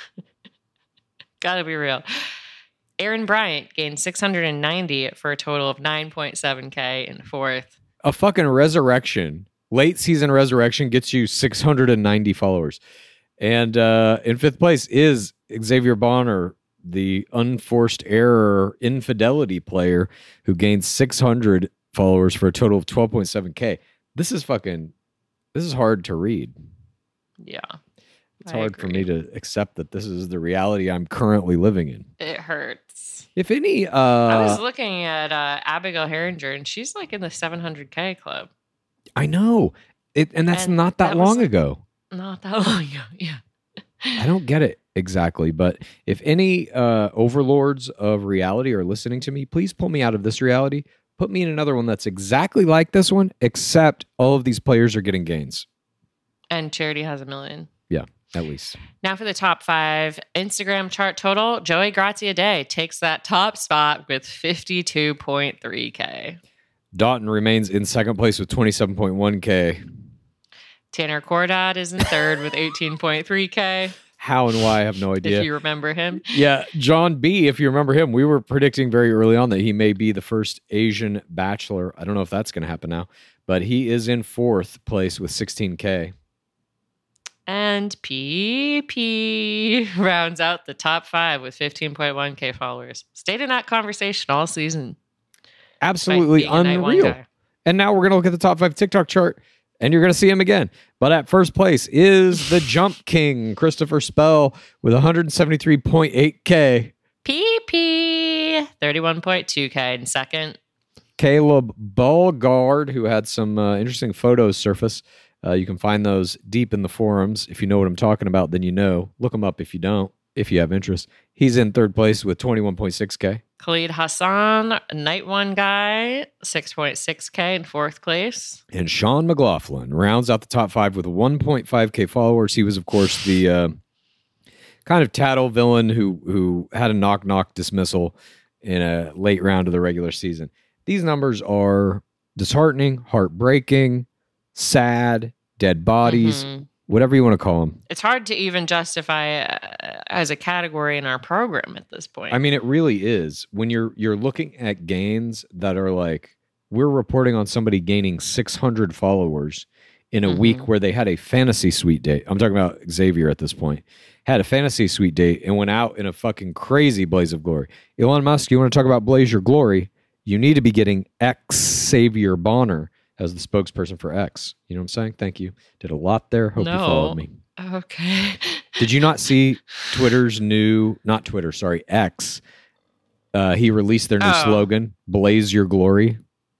Gotta be real. Aaron Bryant gained six hundred ninety for a total of nine point seven K in fourth. A fucking resurrection, late season resurrection gets you six hundred ninety followers. And uh, in fifth place is Xavier Bonner, the unforced error infidelity player who gained six hundred followers for a total of twelve point seven K. This is fucking, this is hard to read. Yeah. It's I hard for agree. me to accept that this is the reality I'm currently living in. It hurts. If any, uh, I was looking at uh, Abigail Herringer, and she's like in the seven hundred K club. I know it, and that's And not that, that was long like- ago. Not that long ago. Yeah. I don't get it exactly, but if any uh, overlords of reality are listening to me, please pull me out of this reality. Put me in another one that's exactly like this one, except all of these players are getting gains. And Charity has a million. Yeah, at least. Now for the top five Instagram chart total. Joey Graziadei takes that top spot with fifty-two point three K. Daughton remains in second place with twenty-seven point one K. Tanner Cordad is in third with eighteen point three K. How and why, I have no idea. If you remember him. Yeah, John B., if you remember him, we were predicting very early on that he may be the first Asian bachelor. I don't know if that's going to happen now, but he is in fourth place with sixteen K. And P P rounds out the top five with fifteen point one K followers. Stayed in that conversation all season. Absolutely Despite being a night one unreal. guy. And now we're going to look at the top five TikTok chart, and you're going to see him again. But at first place is the Jump King, Christopher Spell, with one hundred seventy-three point eight K. P P thirty-one point two K in second. Caleb Ballgard, who had some uh, interesting photos surface. Uh, you can find those deep in the forums. If you know what I'm talking about, then you know. Look them up if you don't, if you have interest. He's in third place with twenty-one point six K. Khalid Hassan, night one guy, six point six K in fourth place. And Sean McLaughlin rounds out the top five with one point five K followers. He was, of course, the uh, kind of tattle villain who who had a knock-knock dismissal in a late round of the regular season. These numbers are disheartening, heartbreaking, sad, dead bodies, Mhm. whatever you want to call them. It's hard to even justify uh, as a category in our program at this point. I mean, it really is. When you're you're looking at gains that are like, we're reporting on somebody gaining six hundred followers in a Mhm. week where they had a fantasy suite date. I'm talking about Xavier at this point. Had a fantasy suite date and went out in a fucking crazy blaze of glory. Elon Musk, you want to talk about blaze your glory? You need to be getting X Xavier Bonner as the spokesperson for X. You know what I'm saying? Thank you. Did a lot there. Hope you No. followed me. Okay. Did you not see Twitter's new, not Twitter, sorry, X? Uh, he released their new Oh. slogan, Blaze Your Glory.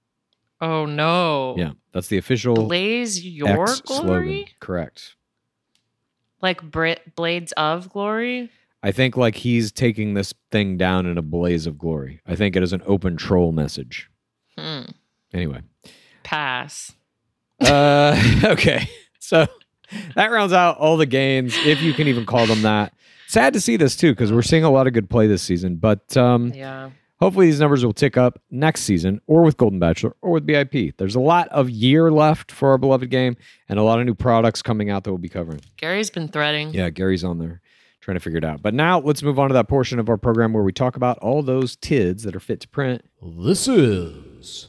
Oh no. Yeah, that's the official Blaze your X glory? slogan. Correct. Like Brit Blades of Glory? I think like he's taking this thing down in a blaze of glory. I think it is an open troll message. Hmm. Anyway. Pass. Uh, okay. So that rounds out all the gains, if you can even call them that. Sad to see this too, because we're seeing a lot of good play this season. But um, Yeah. hopefully these numbers will tick up next season, or with Golden Bachelor, or with B I P. There's a lot of year left for our beloved game, and a lot of new products coming out that we'll be covering. Gary's been threading. Yeah, Gary's on there trying to figure it out. But now let's move on to that portion of our program where we talk about all those tids that are fit to print. This is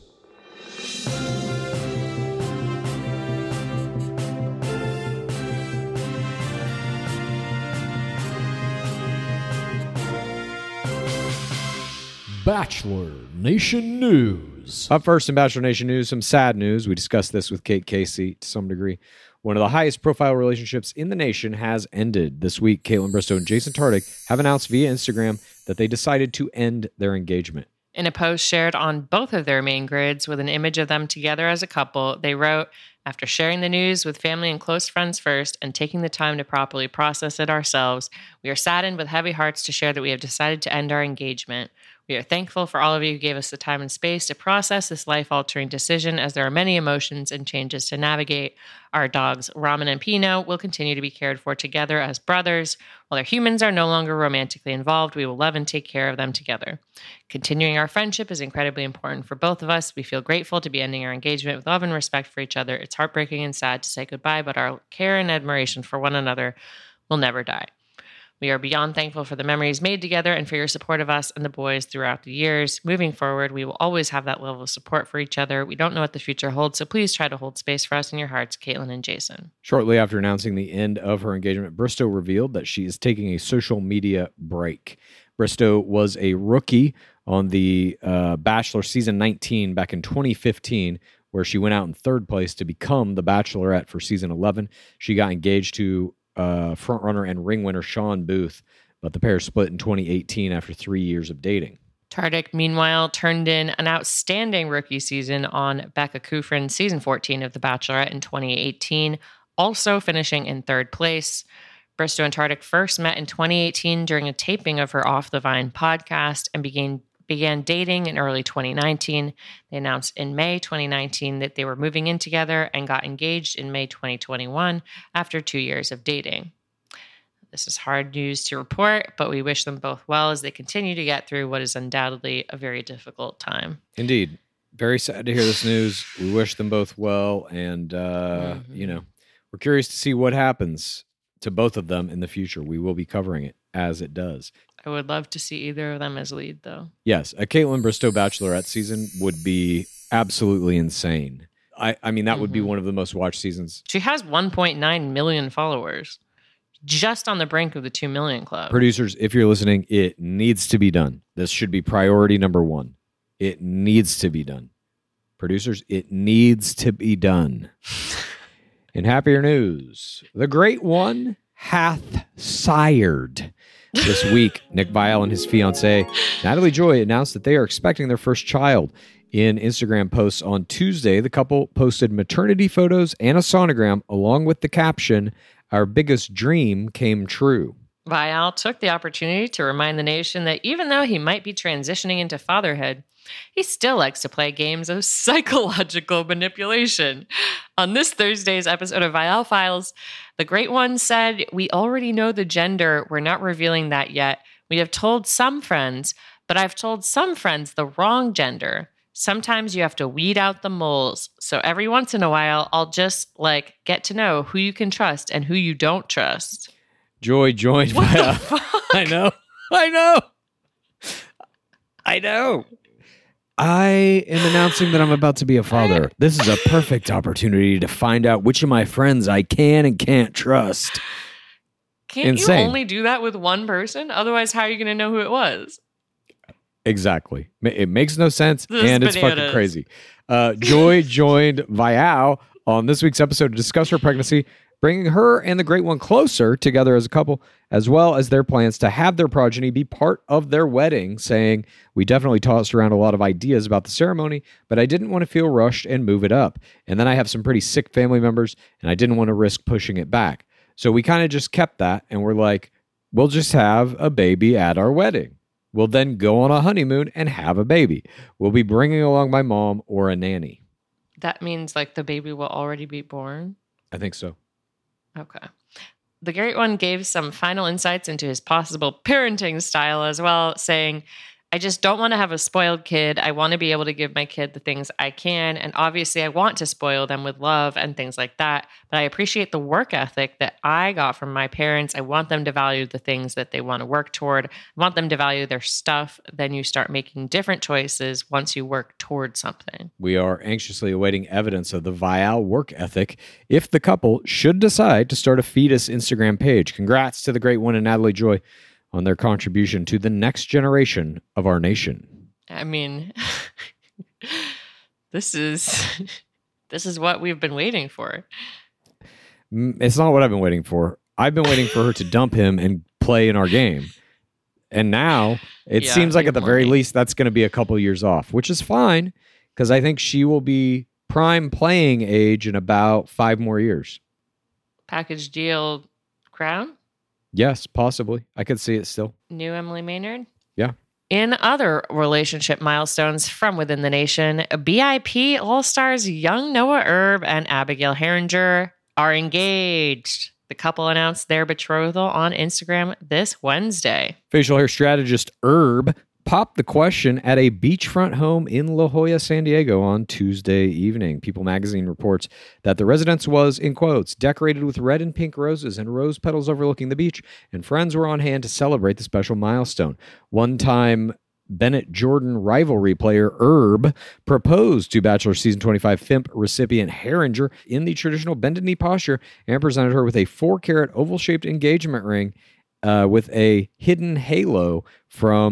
Bachelor Nation News. Up first in Bachelor Nation news, some sad news. We discussed this with Kate Casey to some degree. One of the highest profile relationships in the nation has ended. This week, Caitlin Bristow and Jason Tartick have announced via Instagram that they decided to end their engagement. In a post shared on both of their main grids with an image of them together as a couple, they wrote, "After sharing the news with family and close friends first and taking the time to properly process it ourselves, we are saddened with heavy hearts to share that we have decided to end our engagement. We are thankful for all of you who gave us the time and space to process this life-altering decision, as there are many emotions and changes to navigate. Our dogs, Ramen and Pino, will continue to be cared for together as brothers. While their humans are no longer romantically involved, we will love and take care of them together. Continuing our friendship is incredibly important for both of us. We feel grateful to be ending our engagement with love and respect for each other. It's heartbreaking and sad to say goodbye, but our care and admiration for one another will never die. We are beyond thankful for the memories made together and for your support of us and the boys throughout the years. Moving forward, we will always have that level of support for each other. We don't know what the future holds, so please try to hold space for us in your hearts, Caitlin and Jason." Shortly after announcing the end of her engagement, Bristow revealed that she is taking a social media break. Bristow was a rookie on the uh, Bachelor season nineteen back in twenty fifteen where she went out in third place to become the Bachelorette for season eleven. She got engaged to uh, frontrunner and ring winner Sean Booth, but the pair split in twenty eighteen after three years of dating. Tardik, meanwhile, turned in an outstanding rookie season on Becca Kufrin's season fourteen of The Bachelorette in twenty eighteen, also finishing in third place. Bristow and Tardik first met in twenty eighteen during a taping of her Off the Vine podcast and began began dating in early twenty nineteen. They announced in May twenty nineteen that they were moving in together and got engaged in May twenty twenty-one after two years of dating. This is hard news to report, but we wish them both well as they continue to get through what is undoubtedly a very difficult time. Indeed. Very sad to hear this news. We wish them both well, and, uh, mm-hmm. you know, we're curious to see what happens to both of them in the future. We will be covering it as it does. I would love to see either of them as lead, though. Yes, a Caitlin Bristow Bachelorette season would be absolutely insane. I, I mean, that mm-hmm. would be one of the most watched seasons. She has one point nine million followers. Just on the brink of the two million club. Producers, if you're listening, it needs to be done. This should be priority number one. It needs to be done. Producers, it needs to be done. In happier news, the great one hath sired. This week, Nick Viall and his fiancée, Natalie Joy, announced that they are expecting their first child. In Instagram posts on Tuesday, the couple posted maternity photos and a sonogram along with the caption, "Our biggest dream came true." Viall took the opportunity to remind the nation that even though he might be transitioning into fatherhood, he still likes to play games of psychological manipulation. On this Thursday's episode of Viall Files, the Great One said, "We already know the gender. We're not revealing that yet. We have told some friends, but I've told some friends the wrong gender. Sometimes you have to weed out the moles. So every once in a while, I'll just like get to know who you can trust and who you don't trust." Joy joined what by the a, fuck? I know. I know. I know. I am announcing that I'm about to be a father. This is a perfect opportunity to find out which of my friends I can and can't trust. Can't Insane. you only do that with one person? Otherwise, how are you going to know who it was? Exactly. It makes no sense, This and it's bananas. fucking crazy. Uh, Joy joined Viall on this week's episode to discuss her pregnancy, bringing her and the Great One closer together as a couple, as well as their plans to have their progeny be part of their wedding, saying, "We definitely tossed around a lot of ideas about the ceremony, but I didn't want to feel rushed and move it up. And then I have some pretty sick family members, and I didn't want to risk pushing it back. So we kind of just kept that, and we're like, we'll just have a baby at our wedding. We'll then go on a honeymoon and have a baby. We'll be bringing along my mom or a nanny." That means like the baby will already be born? I think so. Okay. The Great One gave some final insights into his possible parenting style as well, saying, "I just don't want to have a spoiled kid. I want to be able to give my kid the things I can. And obviously I want to spoil them with love and things like that. But I appreciate the work ethic that I got from my parents. I want them to value the things that they want to work toward. I want them to value their stuff. Then you start making different choices once you work toward something." We are anxiously awaiting evidence of the Viall work ethic if the couple should decide to start a fetus Instagram page. Congrats to the Great One and Natalie Joy on their contribution to the next generation of our nation. I mean, this is this is what we've been waiting for. It's not what I've been waiting for. I've been waiting for her to dump him and play in our game. And now it Yeah, seems like at the very right. least that's going to be a couple years off, which is fine because I think she will be prime playing age in about five more years. Package deal crown? Yes, possibly. I could see it still. New Emily Maynard? Yeah. In other relationship milestones from within the nation, B I P All-Stars young Noah Erb and Abigail Herringer are engaged. The couple announced their betrothal on Instagram this Wednesday. Facial hair strategist Herb popped the question at a beachfront home in La Jolla, San Diego on Tuesday evening. People magazine reports that the residence was, in quotes, decorated with red and pink roses and rose petals overlooking the beach, and friends were on hand to celebrate the special milestone. One-time Bennett Jordan rivalry player Herb proposed to Bachelor Season twenty-five F I M P recipient Herringer in the traditional bended knee posture and presented her with a four-carat oval-shaped engagement ring uh, with a hidden halo from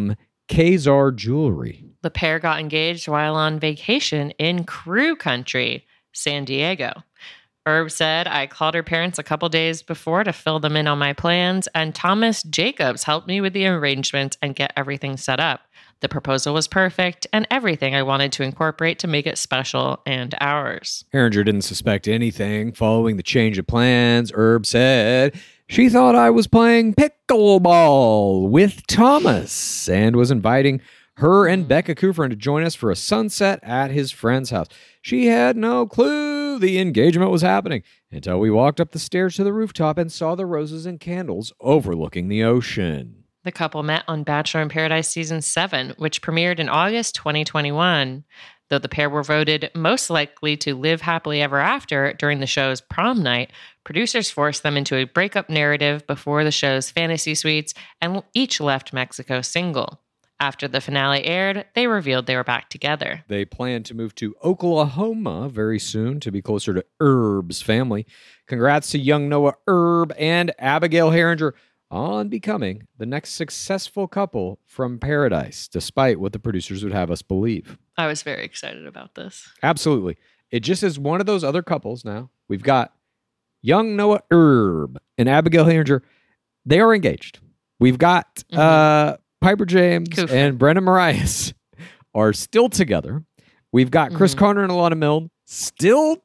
Kazar Jewelry. The pair got engaged while on vacation in Crew Country, San Diego. Herb said, I called her parents a couple days before to fill them in on my plans, and Thomas Jacobs helped me with the arrangements and get everything set up. The proposal was perfect and everything I wanted to incorporate to make it special and ours. Herringer didn't suspect anything following the change of plans. Herb said she thought I was playing pickleball with Thomas and was inviting her and Becca Kufrin to join us for a sunset at his friend's house. She had no clue the engagement was happening until we walked up the stairs to the rooftop and saw the roses and candles overlooking the ocean. The couple met on Bachelor in Paradise Season seven, which premiered in August twenty twenty-one. Though the pair were voted most likely to live happily ever after during the show's prom night, producers forced them into a breakup narrative before the show's fantasy suites and each left Mexico single. After the finale aired, they revealed they were back together. They plan to move to Oklahoma very soon to be closer to Herb's family. Congrats to young Noah Herb and Abigail Herringer on becoming the next successful couple from Paradise, despite what the producers would have us believe. I was very excited about this. Absolutely. It just is one of those other couples now. We've got young Noah Herb and Abigail Herringer. They are engaged. We've got mm-hmm. uh, Piper James Kufrin. and Brendan Marias are still together. We've got Chris mm-hmm. Carter and Alana Milne still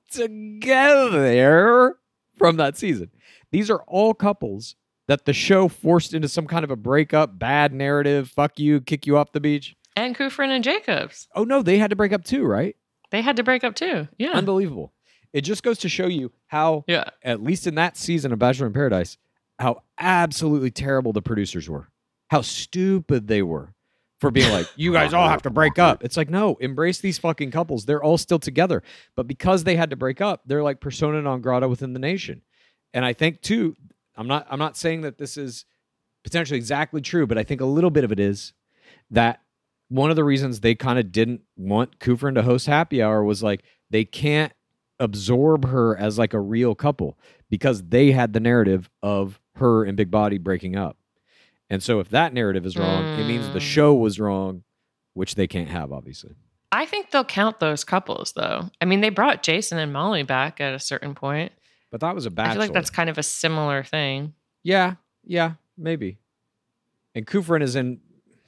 together from that season. These are all couples that the show forced into some kind of a breakup, bad narrative, fuck you, kick you off the beach. And Kufrin and Jacobs. Oh, no, they had to break up too, right? They had to break up too, yeah. Unbelievable. It just goes to show you how, yeah. at least in that season of Bachelor in Paradise, how absolutely terrible the producers were. How stupid they were for being like, you guys all have to break up. It's like, no, embrace these fucking couples. They're all still together. But because they had to break up, they're like persona non grata within the nation. And I think, too, I'm not I'm not saying that this is potentially exactly true, but I think a little bit of it is that one of the reasons they kind of didn't want Kufrin to host Happy Hour was like they can't absorb her as like a real couple because they had the narrative of her and Big Body breaking up. And so if that narrative is wrong, mm. it means the show was wrong, which they can't have, obviously. I think they'll count those couples, though. I mean, they brought Jason and Molly back at a certain point. But that was a Bachelor. I feel like that's kind of a similar thing. Yeah, yeah, maybe. And Kufrin is in...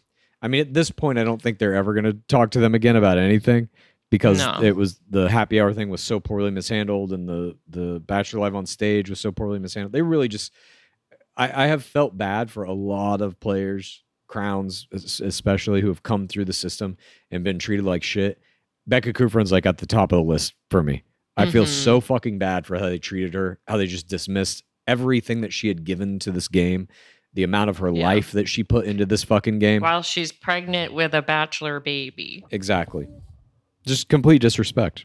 I mean, at this point, I don't think they're ever going to talk to them again about anything because no. it was the Happy Hour thing was so poorly mishandled and the, the Bachelor Live on Stage was so poorly mishandled. They really just... I, I have felt bad for a lot of players, Crowns especially, who have come through the system and been treated like shit. Becca Kufrin's like at the top of the list for me. I mm-hmm. feel so fucking bad for how they treated her, how they just dismissed everything that she had given to this game, the amount of her yeah. life that she put into this fucking game. While she's pregnant with a Bachelor baby. Exactly. Just complete disrespect.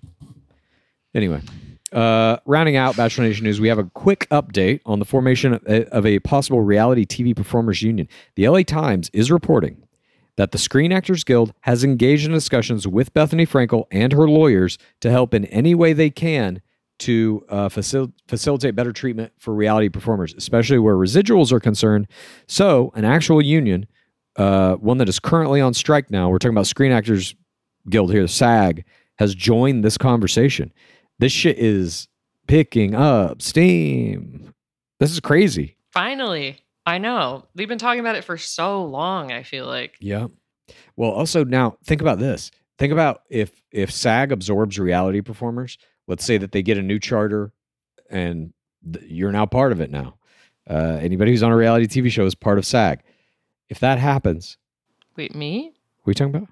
Anyway, uh, rounding out Bachelor Nation news, we have a quick update on the formation of a, of a possible reality T V performers union. The L A Times is reporting that the Screen Actors Guild has engaged in discussions with Bethany Frankel and her lawyers to help in any way they can to uh, facil- facilitate better treatment for reality performers, especially where residuals are concerned. So an actual union, uh, one that is currently on strike now, we're talking about Screen Actors Guild here, SAG, has joined this conversation. This shit is picking up steam. This is crazy. Finally. I know. We've been talking about it for so long, I feel like. Yeah. Well, also now, think about this. Think about if if SAG absorbs reality performers, let's say that they get a new charter and th- you're now part of it now. Uh, anybody who's on a reality T V show is part of SAG. If that happens... Wait, me? What are you talking about?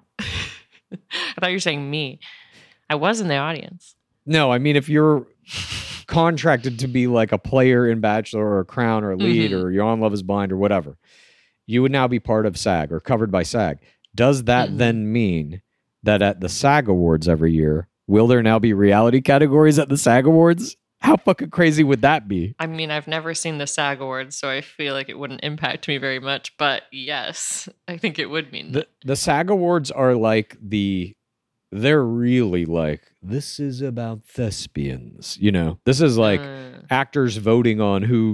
I thought you were saying me. I was in the audience. No, I mean, if you're... contracted to be like a player in Bachelor or a Crown or a lead mm-hmm. or you're on Love is Blind or whatever, you would now be part of SAG or covered by SAG. Does that mm-hmm. then mean that at the SAG Awards every year, will there now be reality categories at the SAG Awards? How fucking crazy would that be? I mean, I've never seen the SAG Awards, so I feel like it wouldn't impact me very much, but yes, I think it would mean the, that. The SAG Awards are like the... They're really like, this is about thespians. You know, this is like uh. actors voting on who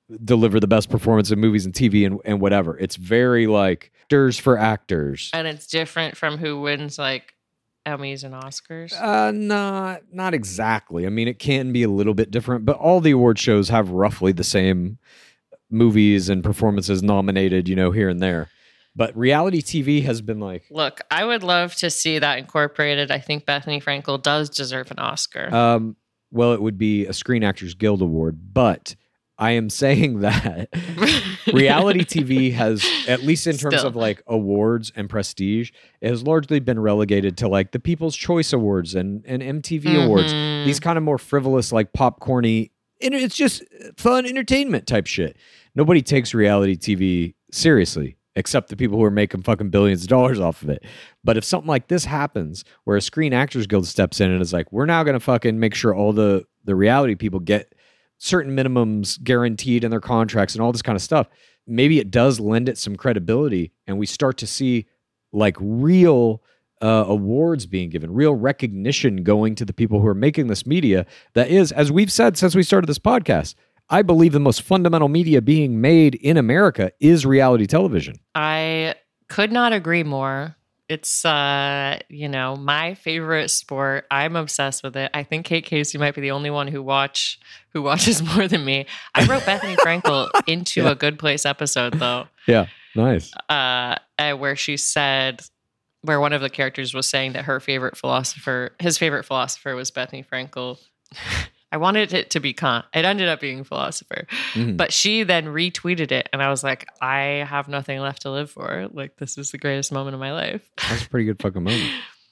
deliver the best performance in movies and T V and, and whatever. It's very like actors for actors. And it's different from who wins like Emmys and Oscars. Uh, not not exactly. I mean, it can be a little bit different, but all the award shows have roughly the same movies and performances nominated, you know, here and there. But reality T V has been like... Look, I would love to see that incorporated. I think Bethany Frankel does deserve an Oscar. Um, well, it would be a Screen Actors Guild Award, but I am saying that reality T V has, at least in terms Still. of like awards and prestige, it has largely been relegated to like the People's Choice Awards and, and M T V Mhm. Awards. These kind of more frivolous, like popcorny, and it's just fun entertainment type shit. Nobody takes reality T V seriously, except the people who are making fucking billions of dollars off of it. But if something like this happens, where a Screen Actors Guild steps in and is like, we're now going to fucking make sure all the, the reality people get certain minimums guaranteed in their contracts and all this kind of stuff, maybe it does lend it some credibility, and we start to see like real uh, awards being given, real recognition going to the people who are making this media. That is, as we've said since we started this podcast, I believe the most fundamental media being made in America is reality television. I could not agree more. It's, uh, you know, my favorite sport. I'm obsessed with it. I think Kate Casey might be the only one who watch who watches more than me. I wrote Bethany Frankel into Yeah. a Good Place episode, though. Yeah, nice. Uh, uh, where she said, where one of the characters was saying that her favorite philosopher, his favorite philosopher was Bethany Frankel. I wanted it to be Kant. It ended up being philosopher. Mhm. But she then retweeted it, and I was like, I have nothing left to live for. Like, this is the greatest moment of my life. That's a pretty good fucking moment.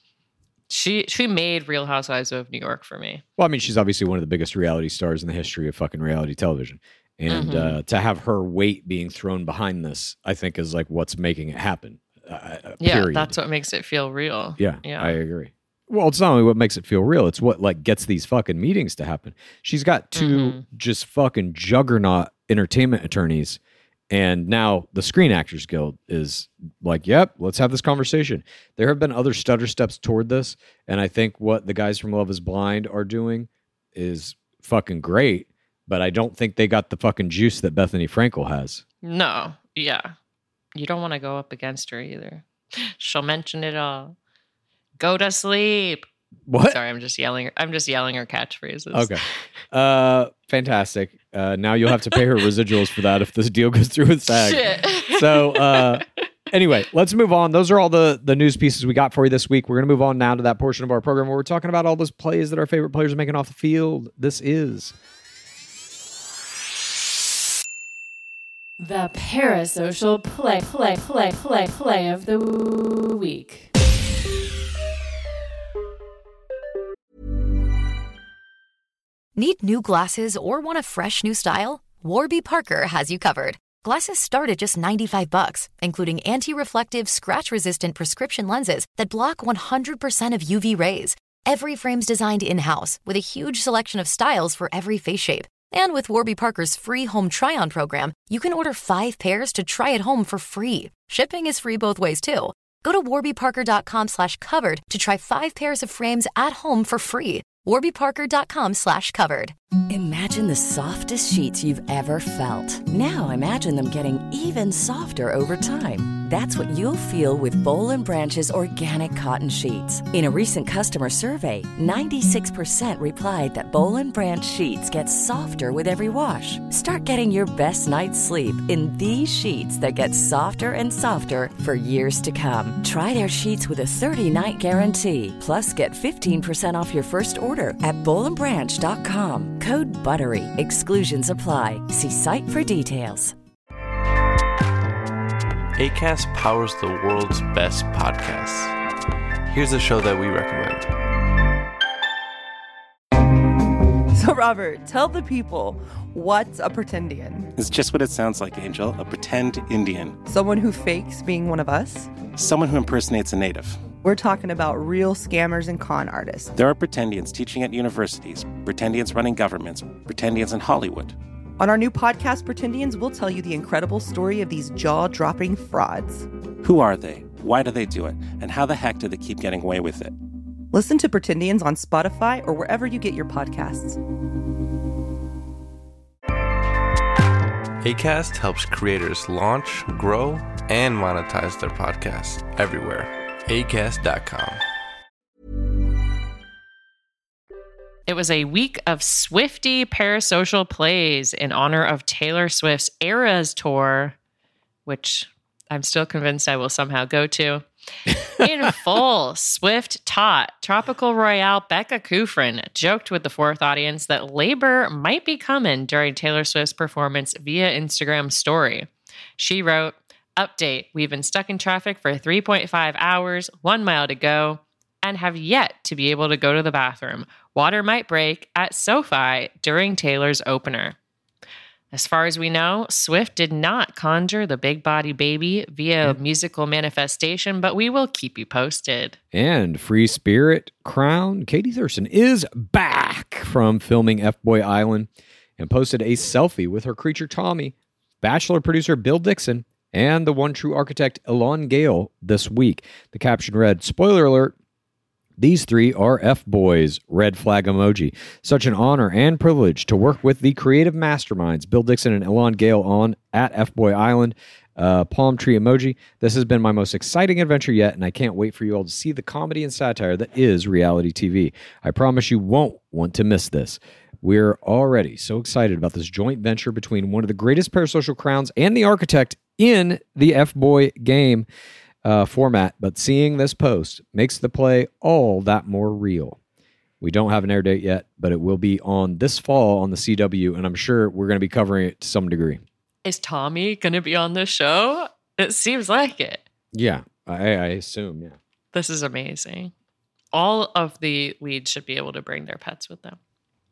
She she made Real Housewives of New York for me. Well, I mean, she's obviously one of the biggest reality stars in the history of fucking reality television. And Mhm. uh, to have her weight being thrown behind this, I think is like what's making it happen. Uh, Yeah, period. that's what makes it feel real. Yeah, Yeah. I agree. Well, it's not only what makes it feel real, it's what like gets these fucking meetings to happen. She's got two Mhm. just fucking juggernaut entertainment attorneys, and now the Screen Actors Guild is like, yep, let's have this conversation. There have been other stutter steps toward this, and I think what the guys from Love is Blind are doing is fucking great, but I don't think they got the fucking juice that Bethany Frankel has. No, yeah. You don't want to go up against her either. She'll mention it all. Go to sleep. What? Sorry, I'm just yelling. I'm just yelling her catchphrases. Okay. Uh, fantastic. Uh, now you'll have to pay her residuals for that if this deal goes through with SAG. Shit. So uh, anyway, let's move on. Those are all the, the news pieces we got for you this week. We're going to move on now to that portion of our program where we're talking about all those plays that our favorite players are making off the field. This is... The parasocial play, play, play, play, play of the week. Need new glasses or want a fresh new style? Warby Parker has you covered. Glasses start at just ninety-five bucks, including anti-reflective, scratch-resistant prescription lenses that block one hundred percent of U V rays. Every frame's designed in-house with a huge selection of styles for every face shape. And with Warby Parker's free home try-on program, you can order five pairs to try at home for free. Shipping is free both ways, too. Go to warbyparker.com slash covered to try five pairs of frames at home for free. warbyparker.com slash covered. Imagine the softest sheets you've ever felt. Now imagine them getting even softer over time. That's what you'll feel with Boll and Branch's organic cotton sheets. In a recent customer survey, ninety-six percent replied that Boll and Branch sheets get softer with every wash. Start getting your best night's sleep in these sheets that get softer and softer for years to come. Try their sheets with a thirty-night guarantee. Plus, get fifteen percent off your first order at boll and branch dot com. Code BUTTERY. Exclusions apply. See site for details. Acast powers the world's best podcasts. Here's a show that we recommend. So, Robert, tell the people, what's a pretendian? It's just what it sounds like, Angel. A pretend Indian. Someone who fakes being one of us? Someone who impersonates a native. We're talking about real scammers and con artists. There are pretendians teaching at universities, pretendians running governments, pretendians in Hollywood. On our new podcast, Pretendians, we'll tell you the incredible story of these jaw-dropping frauds. Who are they? Why do they do it? And how the heck do they keep getting away with it? Listen to Pretendians on Spotify or wherever you get your podcasts. Acast helps creators launch, grow, and monetize their podcasts everywhere. acast dot com. It was a week of Swiftie parasocial plays in honor of Taylor Swift's Eras Tour, which I'm still convinced I will somehow go to. In full, Swift taught Tropical Royale Becca Kufrin joked with the fourth audience that labor might be coming during Taylor Swift's performance via Instagram story. She wrote, "Update, we've been stuck in traffic for three point five hours, one mile to go, and have yet to be able to go to the bathroom. Water might break at SoFi during Taylor's opener." As far as we know, Swift did not conjure the big body baby via musical manifestation, but we will keep you posted. And Free Spirit crown Katie Thurston is back from filming F-Boy Island and posted a selfie with her creature Tommy, Bachelor producer Bill Dixon, and the one true architect Elon Gale this week. The caption read, "Spoiler alert, these three are F-Boys," red flag emoji. Such an honor and privilege to work with the creative masterminds, Bill Dixon and Elon Gale on at F-Boy Island. Uh, palm tree emoji. This has been my most exciting adventure yet, and I can't wait for you all to see the comedy and satire that is reality T V. I promise you won't want to miss this. We're already so excited about this joint venture between one of the greatest parasocial crowns and the architect in the F-Boy game Uh, format, but seeing this post makes the play all that more real. We don't have an air date yet, but it will be on this fall on the C W, and I'm sure we're going to be covering it to some degree. Is Tommy going to be on the show? It seems like it. Yeah, I, I assume, yeah. This is amazing. All of the leads should be able to bring their pets with them.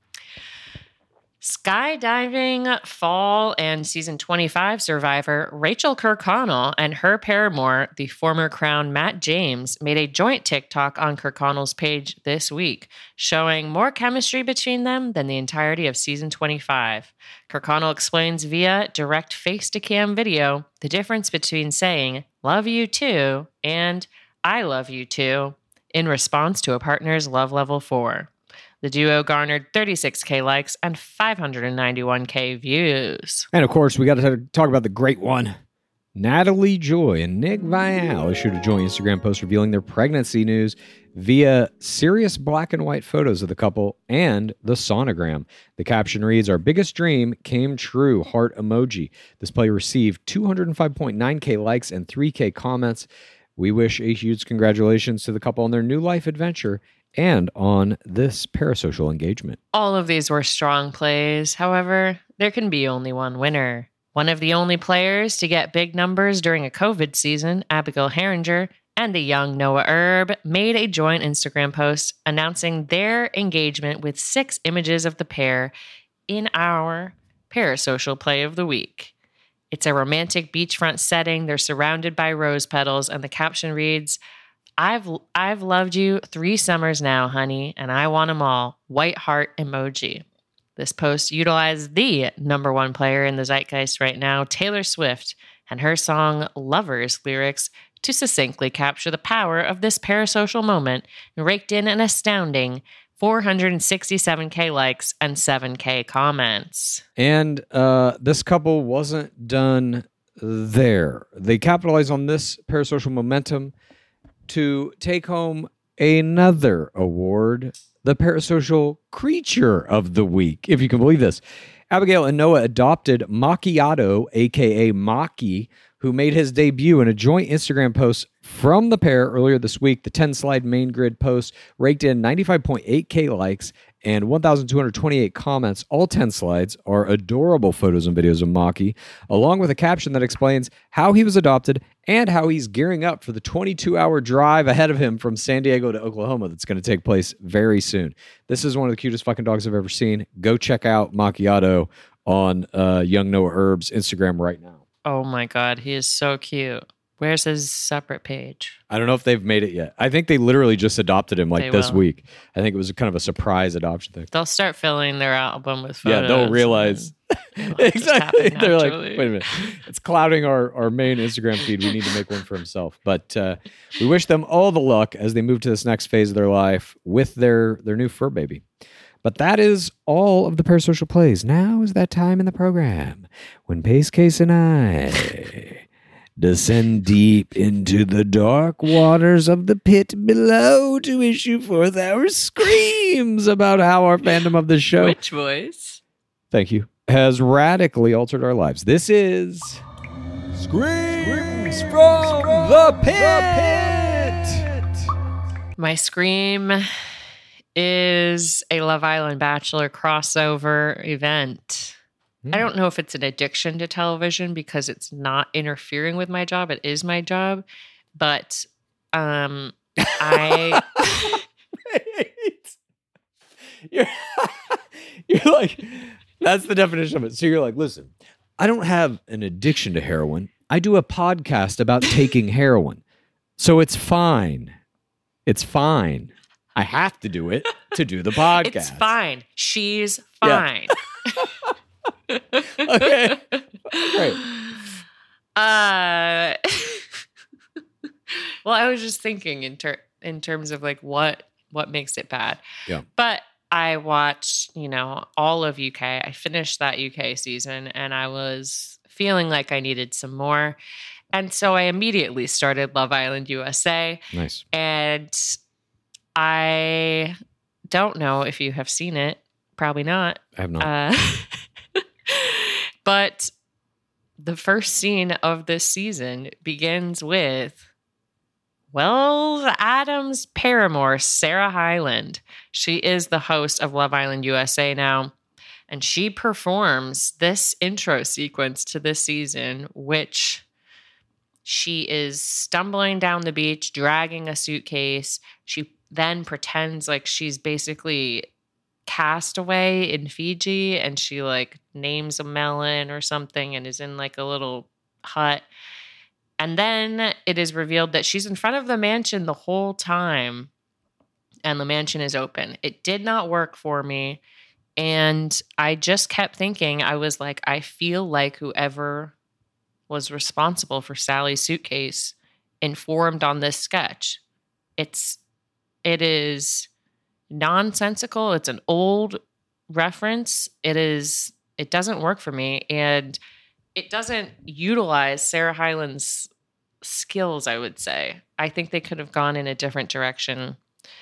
Skydiving fall and season twenty-five survivor Rachel Kirkconnell and her paramour, the former Crown Matt James, made a joint TikTok on Kirkconnell's page this week, showing more chemistry between them than the entirety of season twenty-five. Kirkconnell explains via direct face-to-cam video the difference between saying, "Love you too," and "I love you too," in response to a partner's love level four. The duo garnered thirty-six K likes and five hundred ninety-one K views. And of course, we got to talk about the great one. Natalie Joy and Nick Viall issued a joint Instagram post revealing their pregnancy news via serious black and white photos of the couple and the sonogram. The caption reads, "Our biggest dream came true, heart emoji." This play received two hundred five point nine K likes and three K comments. We wish a huge congratulations to the couple on their new life adventure and on this parasocial engagement. All of these were strong plays. However, there can be only one winner. One of the only players to get big numbers during a COVID season, Abigail Herringer, and the young Noah Erb made a joint Instagram post announcing their engagement with six images of the pair in our parasocial play of the week. It's a romantic beachfront setting. They're surrounded by rose petals, and the caption reads, I've I've loved you three summers now, honey, and I want them all. White heart emoji. This post utilized the number one player in the zeitgeist right now, Taylor Swift, and her song Lovers lyrics to succinctly capture the power of this parasocial moment and raked in an astounding four hundred sixty-seven K likes and seven K comments. And uh, this couple wasn't done there. They capitalized on this parasocial momentum to take home another award, the Parasocial Creature of the Week, if you can believe this. Abigail and Noah adopted Macchiato, a k a. Maki, who made his debut in a joint Instagram post from the pair earlier this week. The ten-slide main grid post raked in ninety-five point eight K likes and one thousand two hundred twenty-eight comments. All ten slides are adorable photos and videos of Maki, along with a caption that explains how he was adopted and how he's gearing up for the twenty-two hour drive ahead of him from San Diego to Oklahoma that's going to take place very soon. This is one of the cutest fucking dogs I've ever seen. Go check out Macchiato on uh, Young Noah Erb's Instagram right now. Oh my God, he is so cute. Where's his separate page? I don't know if they've made it yet. I think they literally just adopted him like They this will. week. I think it was a kind of a surprise adoption thing. They'll start filling their album with photos. Yeah, they'll realize. and it'll just Exactly. happen They're like, naturally. wait a minute. It's clouding our, our main Instagram feed. We need to make one for himself. But uh, we wish them all the luck as they move to this next phase of their life with their, their new fur baby. But that is all of the parasocial plays. Now is that time in the program when Pace Case and I descend deep into the dark waters of the pit below to issue forth our screams about how our fandom of the show, Which voice? Thank you, has radically altered our lives. This is Screams from the Pit. My scream is a Love Island Bachelor crossover event. Mm. I don't know if it's an addiction to television because it's not interfering with my job. It is my job. But um, I... Wait. You're, you're like, that's the definition of it. So you're like, listen, I don't have an addiction to heroin. I do a podcast about taking heroin. So it's fine. It's fine. I have to do it to do the podcast. It's fine. She's fine. Yeah. Okay. Great. Uh, well, I was just thinking in ter- in terms of like what what makes it bad. Yeah. But I watched, you know, all of U K. I finished that U K season and I was feeling like I needed some more. And so I immediately started Love Island U S A. Nice. And I don't know if you have seen it. Probably not. I have not. Uh, but the first scene of this season begins with Wells Adams' paramour, Sarah Hyland. She is the host of Love Island U S A now. And she performs this intro sequence to this season, which she is stumbling down the beach, dragging a suitcase. She then pretends like she's basically cast away in Fiji, and she like names a melon or something and is in like a little hut. And then it is revealed that she's in front of the mansion the whole time, and the mansion is open. It did not work for me. And I just kept thinking, I was like, I feel like whoever was responsible for Sally's suitcase informed on this sketch. It's, it is nonsensical. It's an old reference. It is, it doesn't work for me. And it doesn't utilize Sarah Hyland's skills, I would say. I think they could have gone in a different direction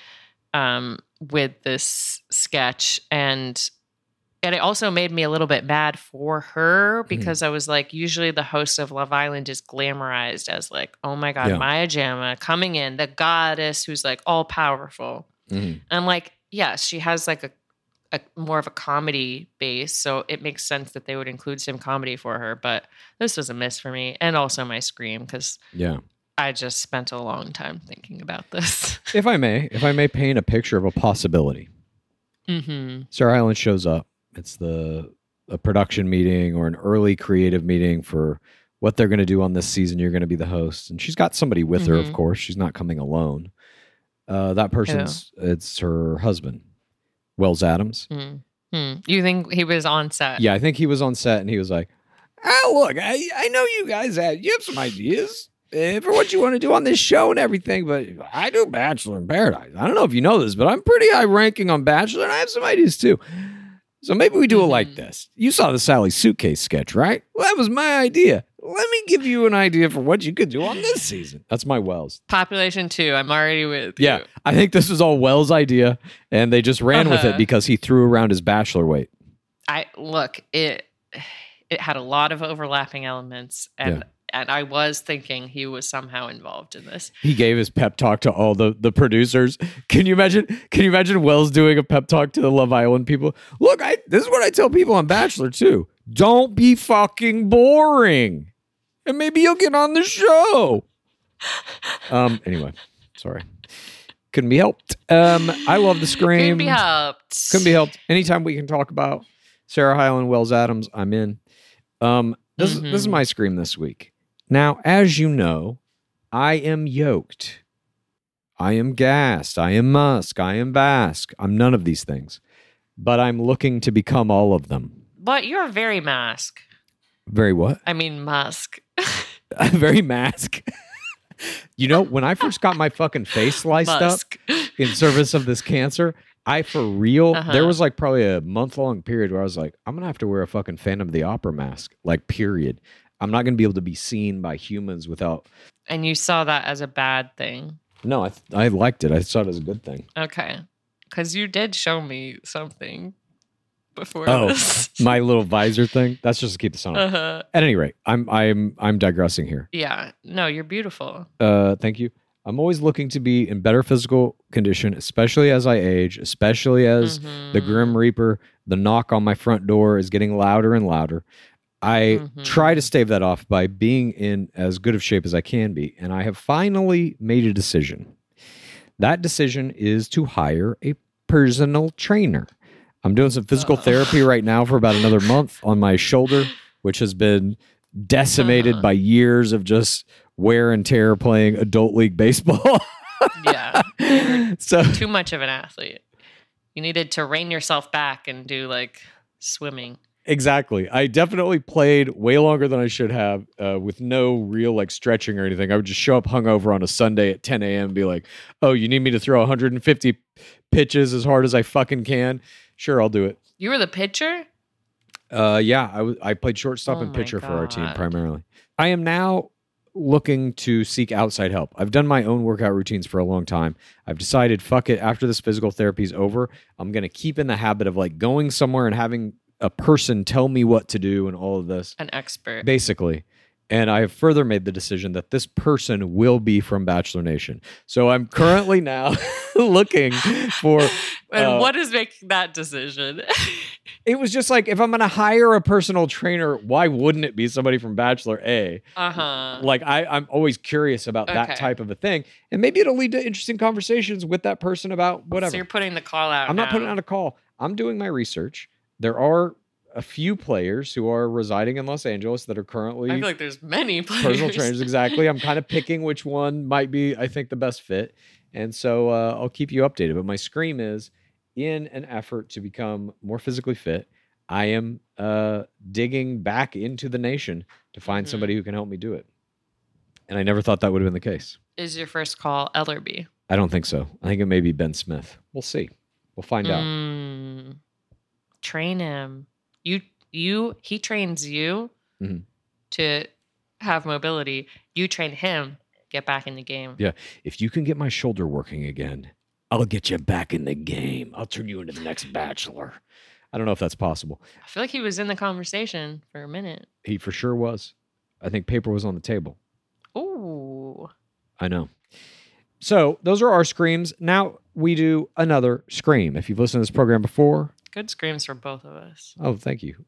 um, with this sketch. And and it also made me a little bit mad for her because mm. I was like, usually the host of Love Island is glamorized as like, oh my God, yeah. Maya Jama coming in, the goddess who's like all powerful. Mm. And I'm like, yes, she has like a, a more of a comedy base. So it makes sense that they would include some comedy for her. But this was a miss for me. And also my scream because yeah. I just spent a long time thinking about this. If I may, if I may paint a picture of a possibility. Mm-hmm. Sarah Hyland shows up. It's the a production meeting or an early creative meeting for what they're going to do on this season. You're going to be the host. And she's got somebody with mm-hmm. her, of course. She's not coming alone. Uh, that person's, Ew. It's her husband, Wells Adams. Mm-hmm. You think he was on set? Yeah, I think he was on set and he was like, oh, look, I, I know you guys have, you have some ideas uh, for what you want to do on this show and everything, but I do Bachelor in Paradise. I don't know if you know this, but I'm pretty high ranking on Bachelor and I have some ideas too. So maybe we do it like this. You saw the Sally suitcase sketch, right? Well, that was my idea. Let me give you an idea for what you could do on this season. That's my Wells. Population two. I'm already with yeah, you. I think this was all Wells' idea, and they just ran uh-huh. with it because he threw around his Bachelor weight. I look, it it had a lot of overlapping elements, and yeah. and I was thinking he was somehow involved in this. He gave his pep talk to all the, the producers. Can you imagine? Can you imagine Wells doing a pep talk to the Love Island people? Look, I this is what I tell people on Bachelor too. Don't be fucking boring, and maybe you'll get on the show. Um. Anyway, sorry, couldn't be helped. Um. I love the scream. Couldn't be helped. Couldn't be helped. Anytime we can talk about Sarah Hyland, Wells Adams, I'm in. Um. This mm-hmm. is this is my scream this week. Now, as you know, I am yoked. I am gassed. I am Musk. I am Basque. I'm none of these things. But I'm looking to become all of them. But you're very Musk. Very what? I mean Musk. Very Musk. You know, when I first got my fucking face sliced Musk. up in service of this cancer, I, for real, Uh-huh. there was like probably a month long period where I was like, I'm going to have to wear a fucking Phantom of the Opera mask. Like, period. I'm not going to be able to be seen by humans without. And you saw that as a bad thing. No, I, I liked it. I saw it as a good thing. Okay. Because you did show me something before Oh, this. my little visor thing. That's just to keep this on. Uh-huh. At any rate, I'm I'm I'm digressing here. Yeah. No, you're beautiful. Uh, thank you. I'm always looking to be in better physical condition, especially as I age, especially as Mm-hmm. the Grim Reaper, the knock on my front door is getting louder and louder. I Mm-hmm. try to stave that off by being in as good of shape as I can be. And I have finally made a decision. That decision is to hire a personal trainer. I'm doing some physical therapy right now for about another month on my shoulder, which has been decimated Uh-huh. by years of just wear and tear playing adult league baseball. Yeah. You're So too much of an athlete. You needed to rein yourself back and do like swimming. exactly. I definitely played way longer than I should have uh, with no real like stretching or anything. I would just show up hungover on a Sunday at ten a.m. and be like, oh, you need me to throw one hundred fifty pitches as hard as I fucking can? Sure, I'll do it. You were the pitcher? Uh, yeah, I was. I played shortstop Oh and my pitcher for our team God. primarily. I am now looking to seek outside help. I've done my own workout routines for a long time. I've decided, fuck it, after this physical therapy is over, I'm going to keep in the habit of like going somewhere and having a person tell me what to do and all of this. An expert. Basically. And I have further made the decision that this person will be from Bachelor Nation. So I'm currently now looking for. And uh, what is making that decision? It was just like, if I'm going to hire a personal trainer, why wouldn't it be somebody from Bachelor A? Uh-huh. Like, I, I'm always curious about Okay. that type of a thing. And maybe it'll lead to interesting conversations with that person about whatever. So you're putting the call out I'm not now. putting out a call. I'm doing my research. There are a few players who are residing in Los Angeles that are currently I feel like there's many players. personal trainers. Exactly. I'm kind of picking which one might be, I think, the best fit. And so uh, I'll keep you updated. But my scream is, in an effort to become more physically fit, I am uh, digging back into the nation to find Mhm. somebody who can help me do it. And I never thought that would have been the case. Is your first call Ellerby? I don't think so. I think it may be Ben Smith. We'll see. We'll find out. Mm. Train him. You, you, he trains you Mhm. to have mobility. You train him, get back in the game. Yeah. If you can get my shoulder working again, I'll get you back in the game. I'll turn you into the next Bachelor. I don't know if that's possible. I feel like he was in the conversation for a minute. He for sure was. I think paper was on the table. Ooh. I know. So those are our screams. Now we do another scream. If you've listened to this program before, Good screams for both of us. oh, thank you.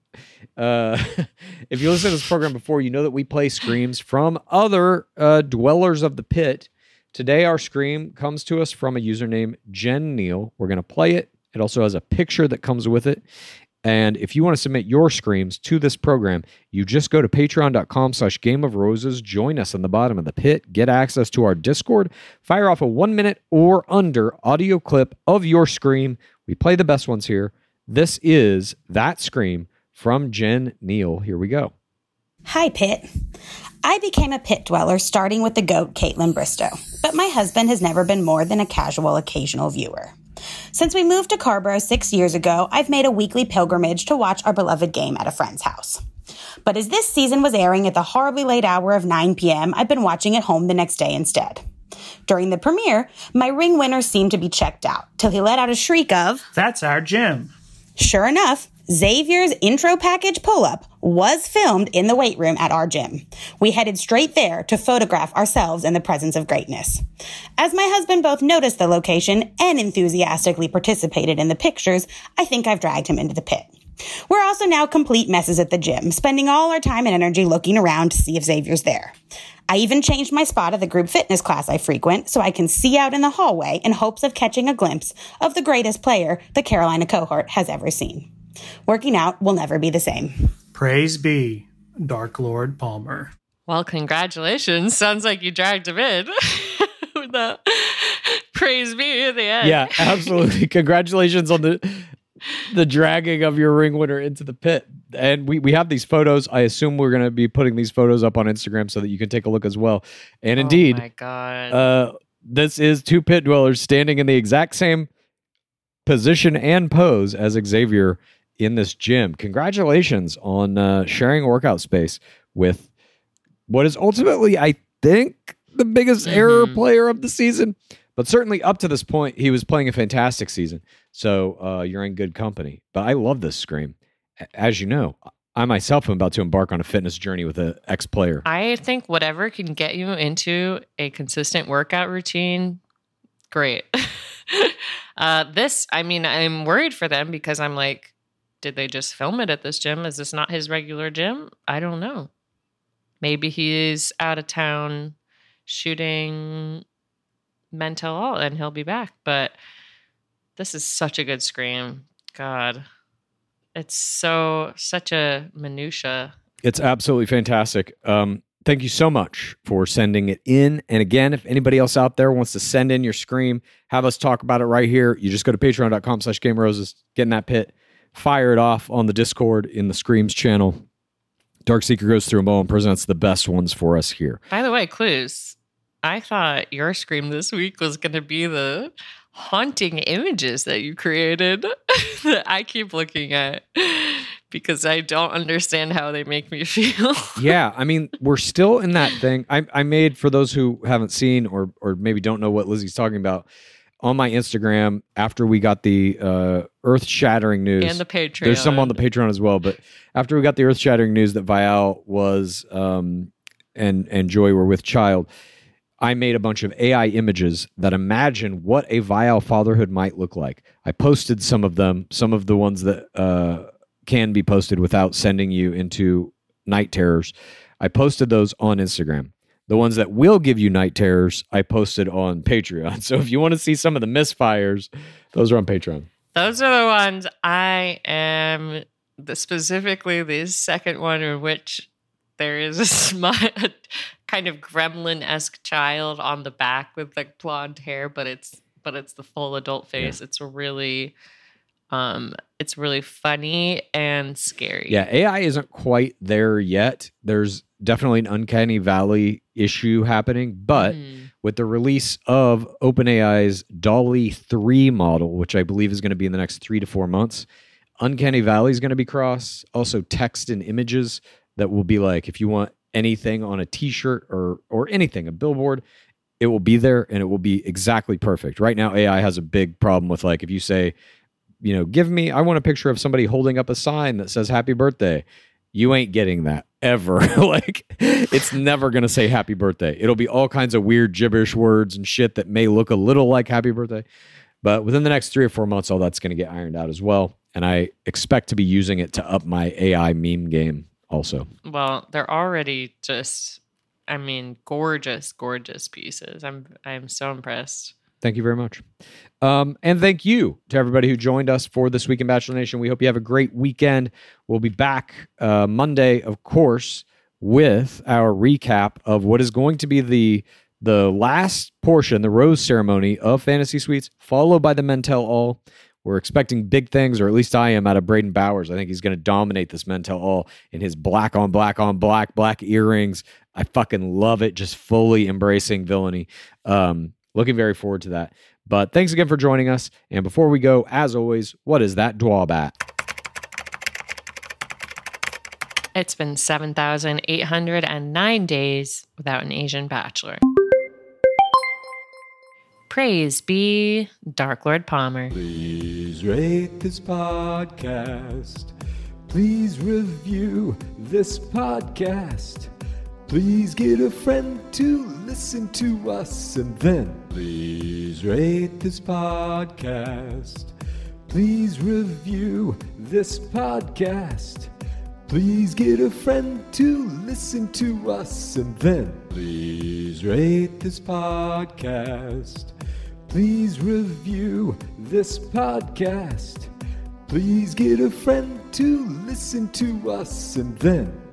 Uh, if you listen to this program before, you know that we play screams from other uh, dwellers of the pit. Today, our scream comes to us from a user named Jen Neal. We're going to play it. It also has a picture that comes with it. And if you want to submit your screams to this program, you just go to patreon.com slash game of roses, join us in the bottom of the pit, get access to our Discord, fire off a one minute or under audio clip of your scream. We play the best ones here. This is that scream from Jen Neal. Here we go. Hi, Pit. I became a pit dweller starting with the GOAT, Caitlin Bristow, but my husband has never been more than a casual occasional viewer. Since we moved to Carborough six years ago, I've made a weekly pilgrimage to watch our beloved game at a friend's house. But as this season was airing at the horribly late hour of nine p.m., I've been watching at home the next day instead. During the premiere, my ring winner seemed to be checked out, till he let out a shriek of, "That's our gym." Sure enough, Xavier's intro package pull-up was filmed in the weight room at our gym. We headed straight there to photograph ourselves in the presence of greatness. As my husband both noticed the location and enthusiastically participated in the pictures, I think I've dragged him into the pit. We're also now complete messes at the gym, spending all our time and energy looking around to see if Xavier's there. I even changed my spot at the group fitness class I frequent so I can see out in the hallway in hopes of catching a glimpse of the greatest player the Carolina cohort has ever seen. Working out will never be the same. Praise be, Dark Lord Palmer. Well, congratulations. Sounds like you dragged him in. With the praise be at the end. Yeah, absolutely. Congratulations on the the dragging of your ring winner into the pit. And we, we have these photos. I assume we're going to be putting these photos up on Instagram so that you can take a look as well. And indeed, oh my God. Uh, this is two pit dwellers standing in the exact same position and pose as Xavier in this gym. Congratulations on uh, sharing a workout space with what is ultimately, I think, the biggest mm-hmm. error player of the season. But certainly up to this point, he was playing a fantastic season. So uh, you're in good company. But I love this Scream. As you know, I myself am about to embark on a fitness journey with an ex-player. I think whatever can get you into a consistent workout routine, great. uh, this, I mean, I'm worried for them because I'm like, did they just film it at this gym? Is this not his regular gym? I don't know. Maybe he's out of town shooting Mental All and he'll be back. But this is such a good Scream. God, it's so such a minutia. It's absolutely fantastic. Um, thank you so much for sending it in. And again, if anybody else out there wants to send in your Scream, have us talk about it right here. You just go to patreon.com slash Game of Roses, get in that pit, fire it off on the Discord in the Screams channel. Darkseeker goes through them all and presents the best ones for us here. By the way, Clues, I thought your Scream this week was going to be the haunting images that you created that I keep looking at because I don't understand how they make me feel. Yeah, I mean, we're still in that thing. I, I made, for those who haven't seen or or maybe don't know what Lizzie's talking about, on my Instagram, after we got the uh, earth-shattering news. And the Patreon. There's some on the Patreon as well, but after we got the earth-shattering news that Vial was um, and and Joy were with child, I made a bunch of A I images that imagine what a Vial fatherhood might look like. I posted some of them, some of the ones that uh, can be posted without sending you into night terrors. I posted those on Instagram. The ones that will give you night terrors, I posted on Patreon. So if you want to see some of the misfires, those are on Patreon. Those are the ones I am, the, specifically the second one in which there is a smile, kind of gremlin-esque child on the back with like blonde hair, but it's but it's the full adult face. Yeah. It's really, um, it's really funny and scary. Yeah, A I isn't quite there yet. There's definitely an uncanny valley issue happening, but mm. with the release of OpenAI's DALL-E three model, which I believe is going to be in the next three to four months, uncanny valley is going to be crossed. Also, text and images that will be like, if you want anything on a t-shirt or or anything, a billboard, it will be there and it will be exactly perfect. Right now, A I has a big problem with, like, if you say, you know, give me, I want a picture of somebody holding up a sign that says happy birthday. You ain't getting that ever. Like, it's never going to say happy birthday. It'll be all kinds of weird gibberish words and shit that may look a little like happy birthday. But within the next three or four months, all that's going to get ironed out as well. And I expect to be using it to up my A I meme game also. Well, they're already just, I mean, gorgeous, gorgeous pieces. I'm I'm so impressed. Thank you very much. Um, and thank you to everybody who joined us for This Week in Bachelor Nation. We hope you have a great weekend. We'll be back uh, Monday, of course, with our recap of what is going to be the the last portion, the rose ceremony of Fantasy Suites, followed by the Men Tell All. We're expecting big things, or at least I am, out of Braden Bowers. I think he's going to dominate this Men Tell All in his black on black on black, black earrings. I fucking love it, just fully embracing villainy. Um, looking very forward to that. But thanks again for joining us. And before we go, as always, what is that drawback? It's been seven thousand eight hundred nine days without an Asian bachelor. Praise be Dark Lord Palmer. Please rate this podcast. Please review this podcast. Please get a friend to listen to us, and then please rate this podcast. Please review this podcast. Please get a friend to listen to us, and then please rate this podcast. Please review this podcast. Please get a friend to listen to us, and then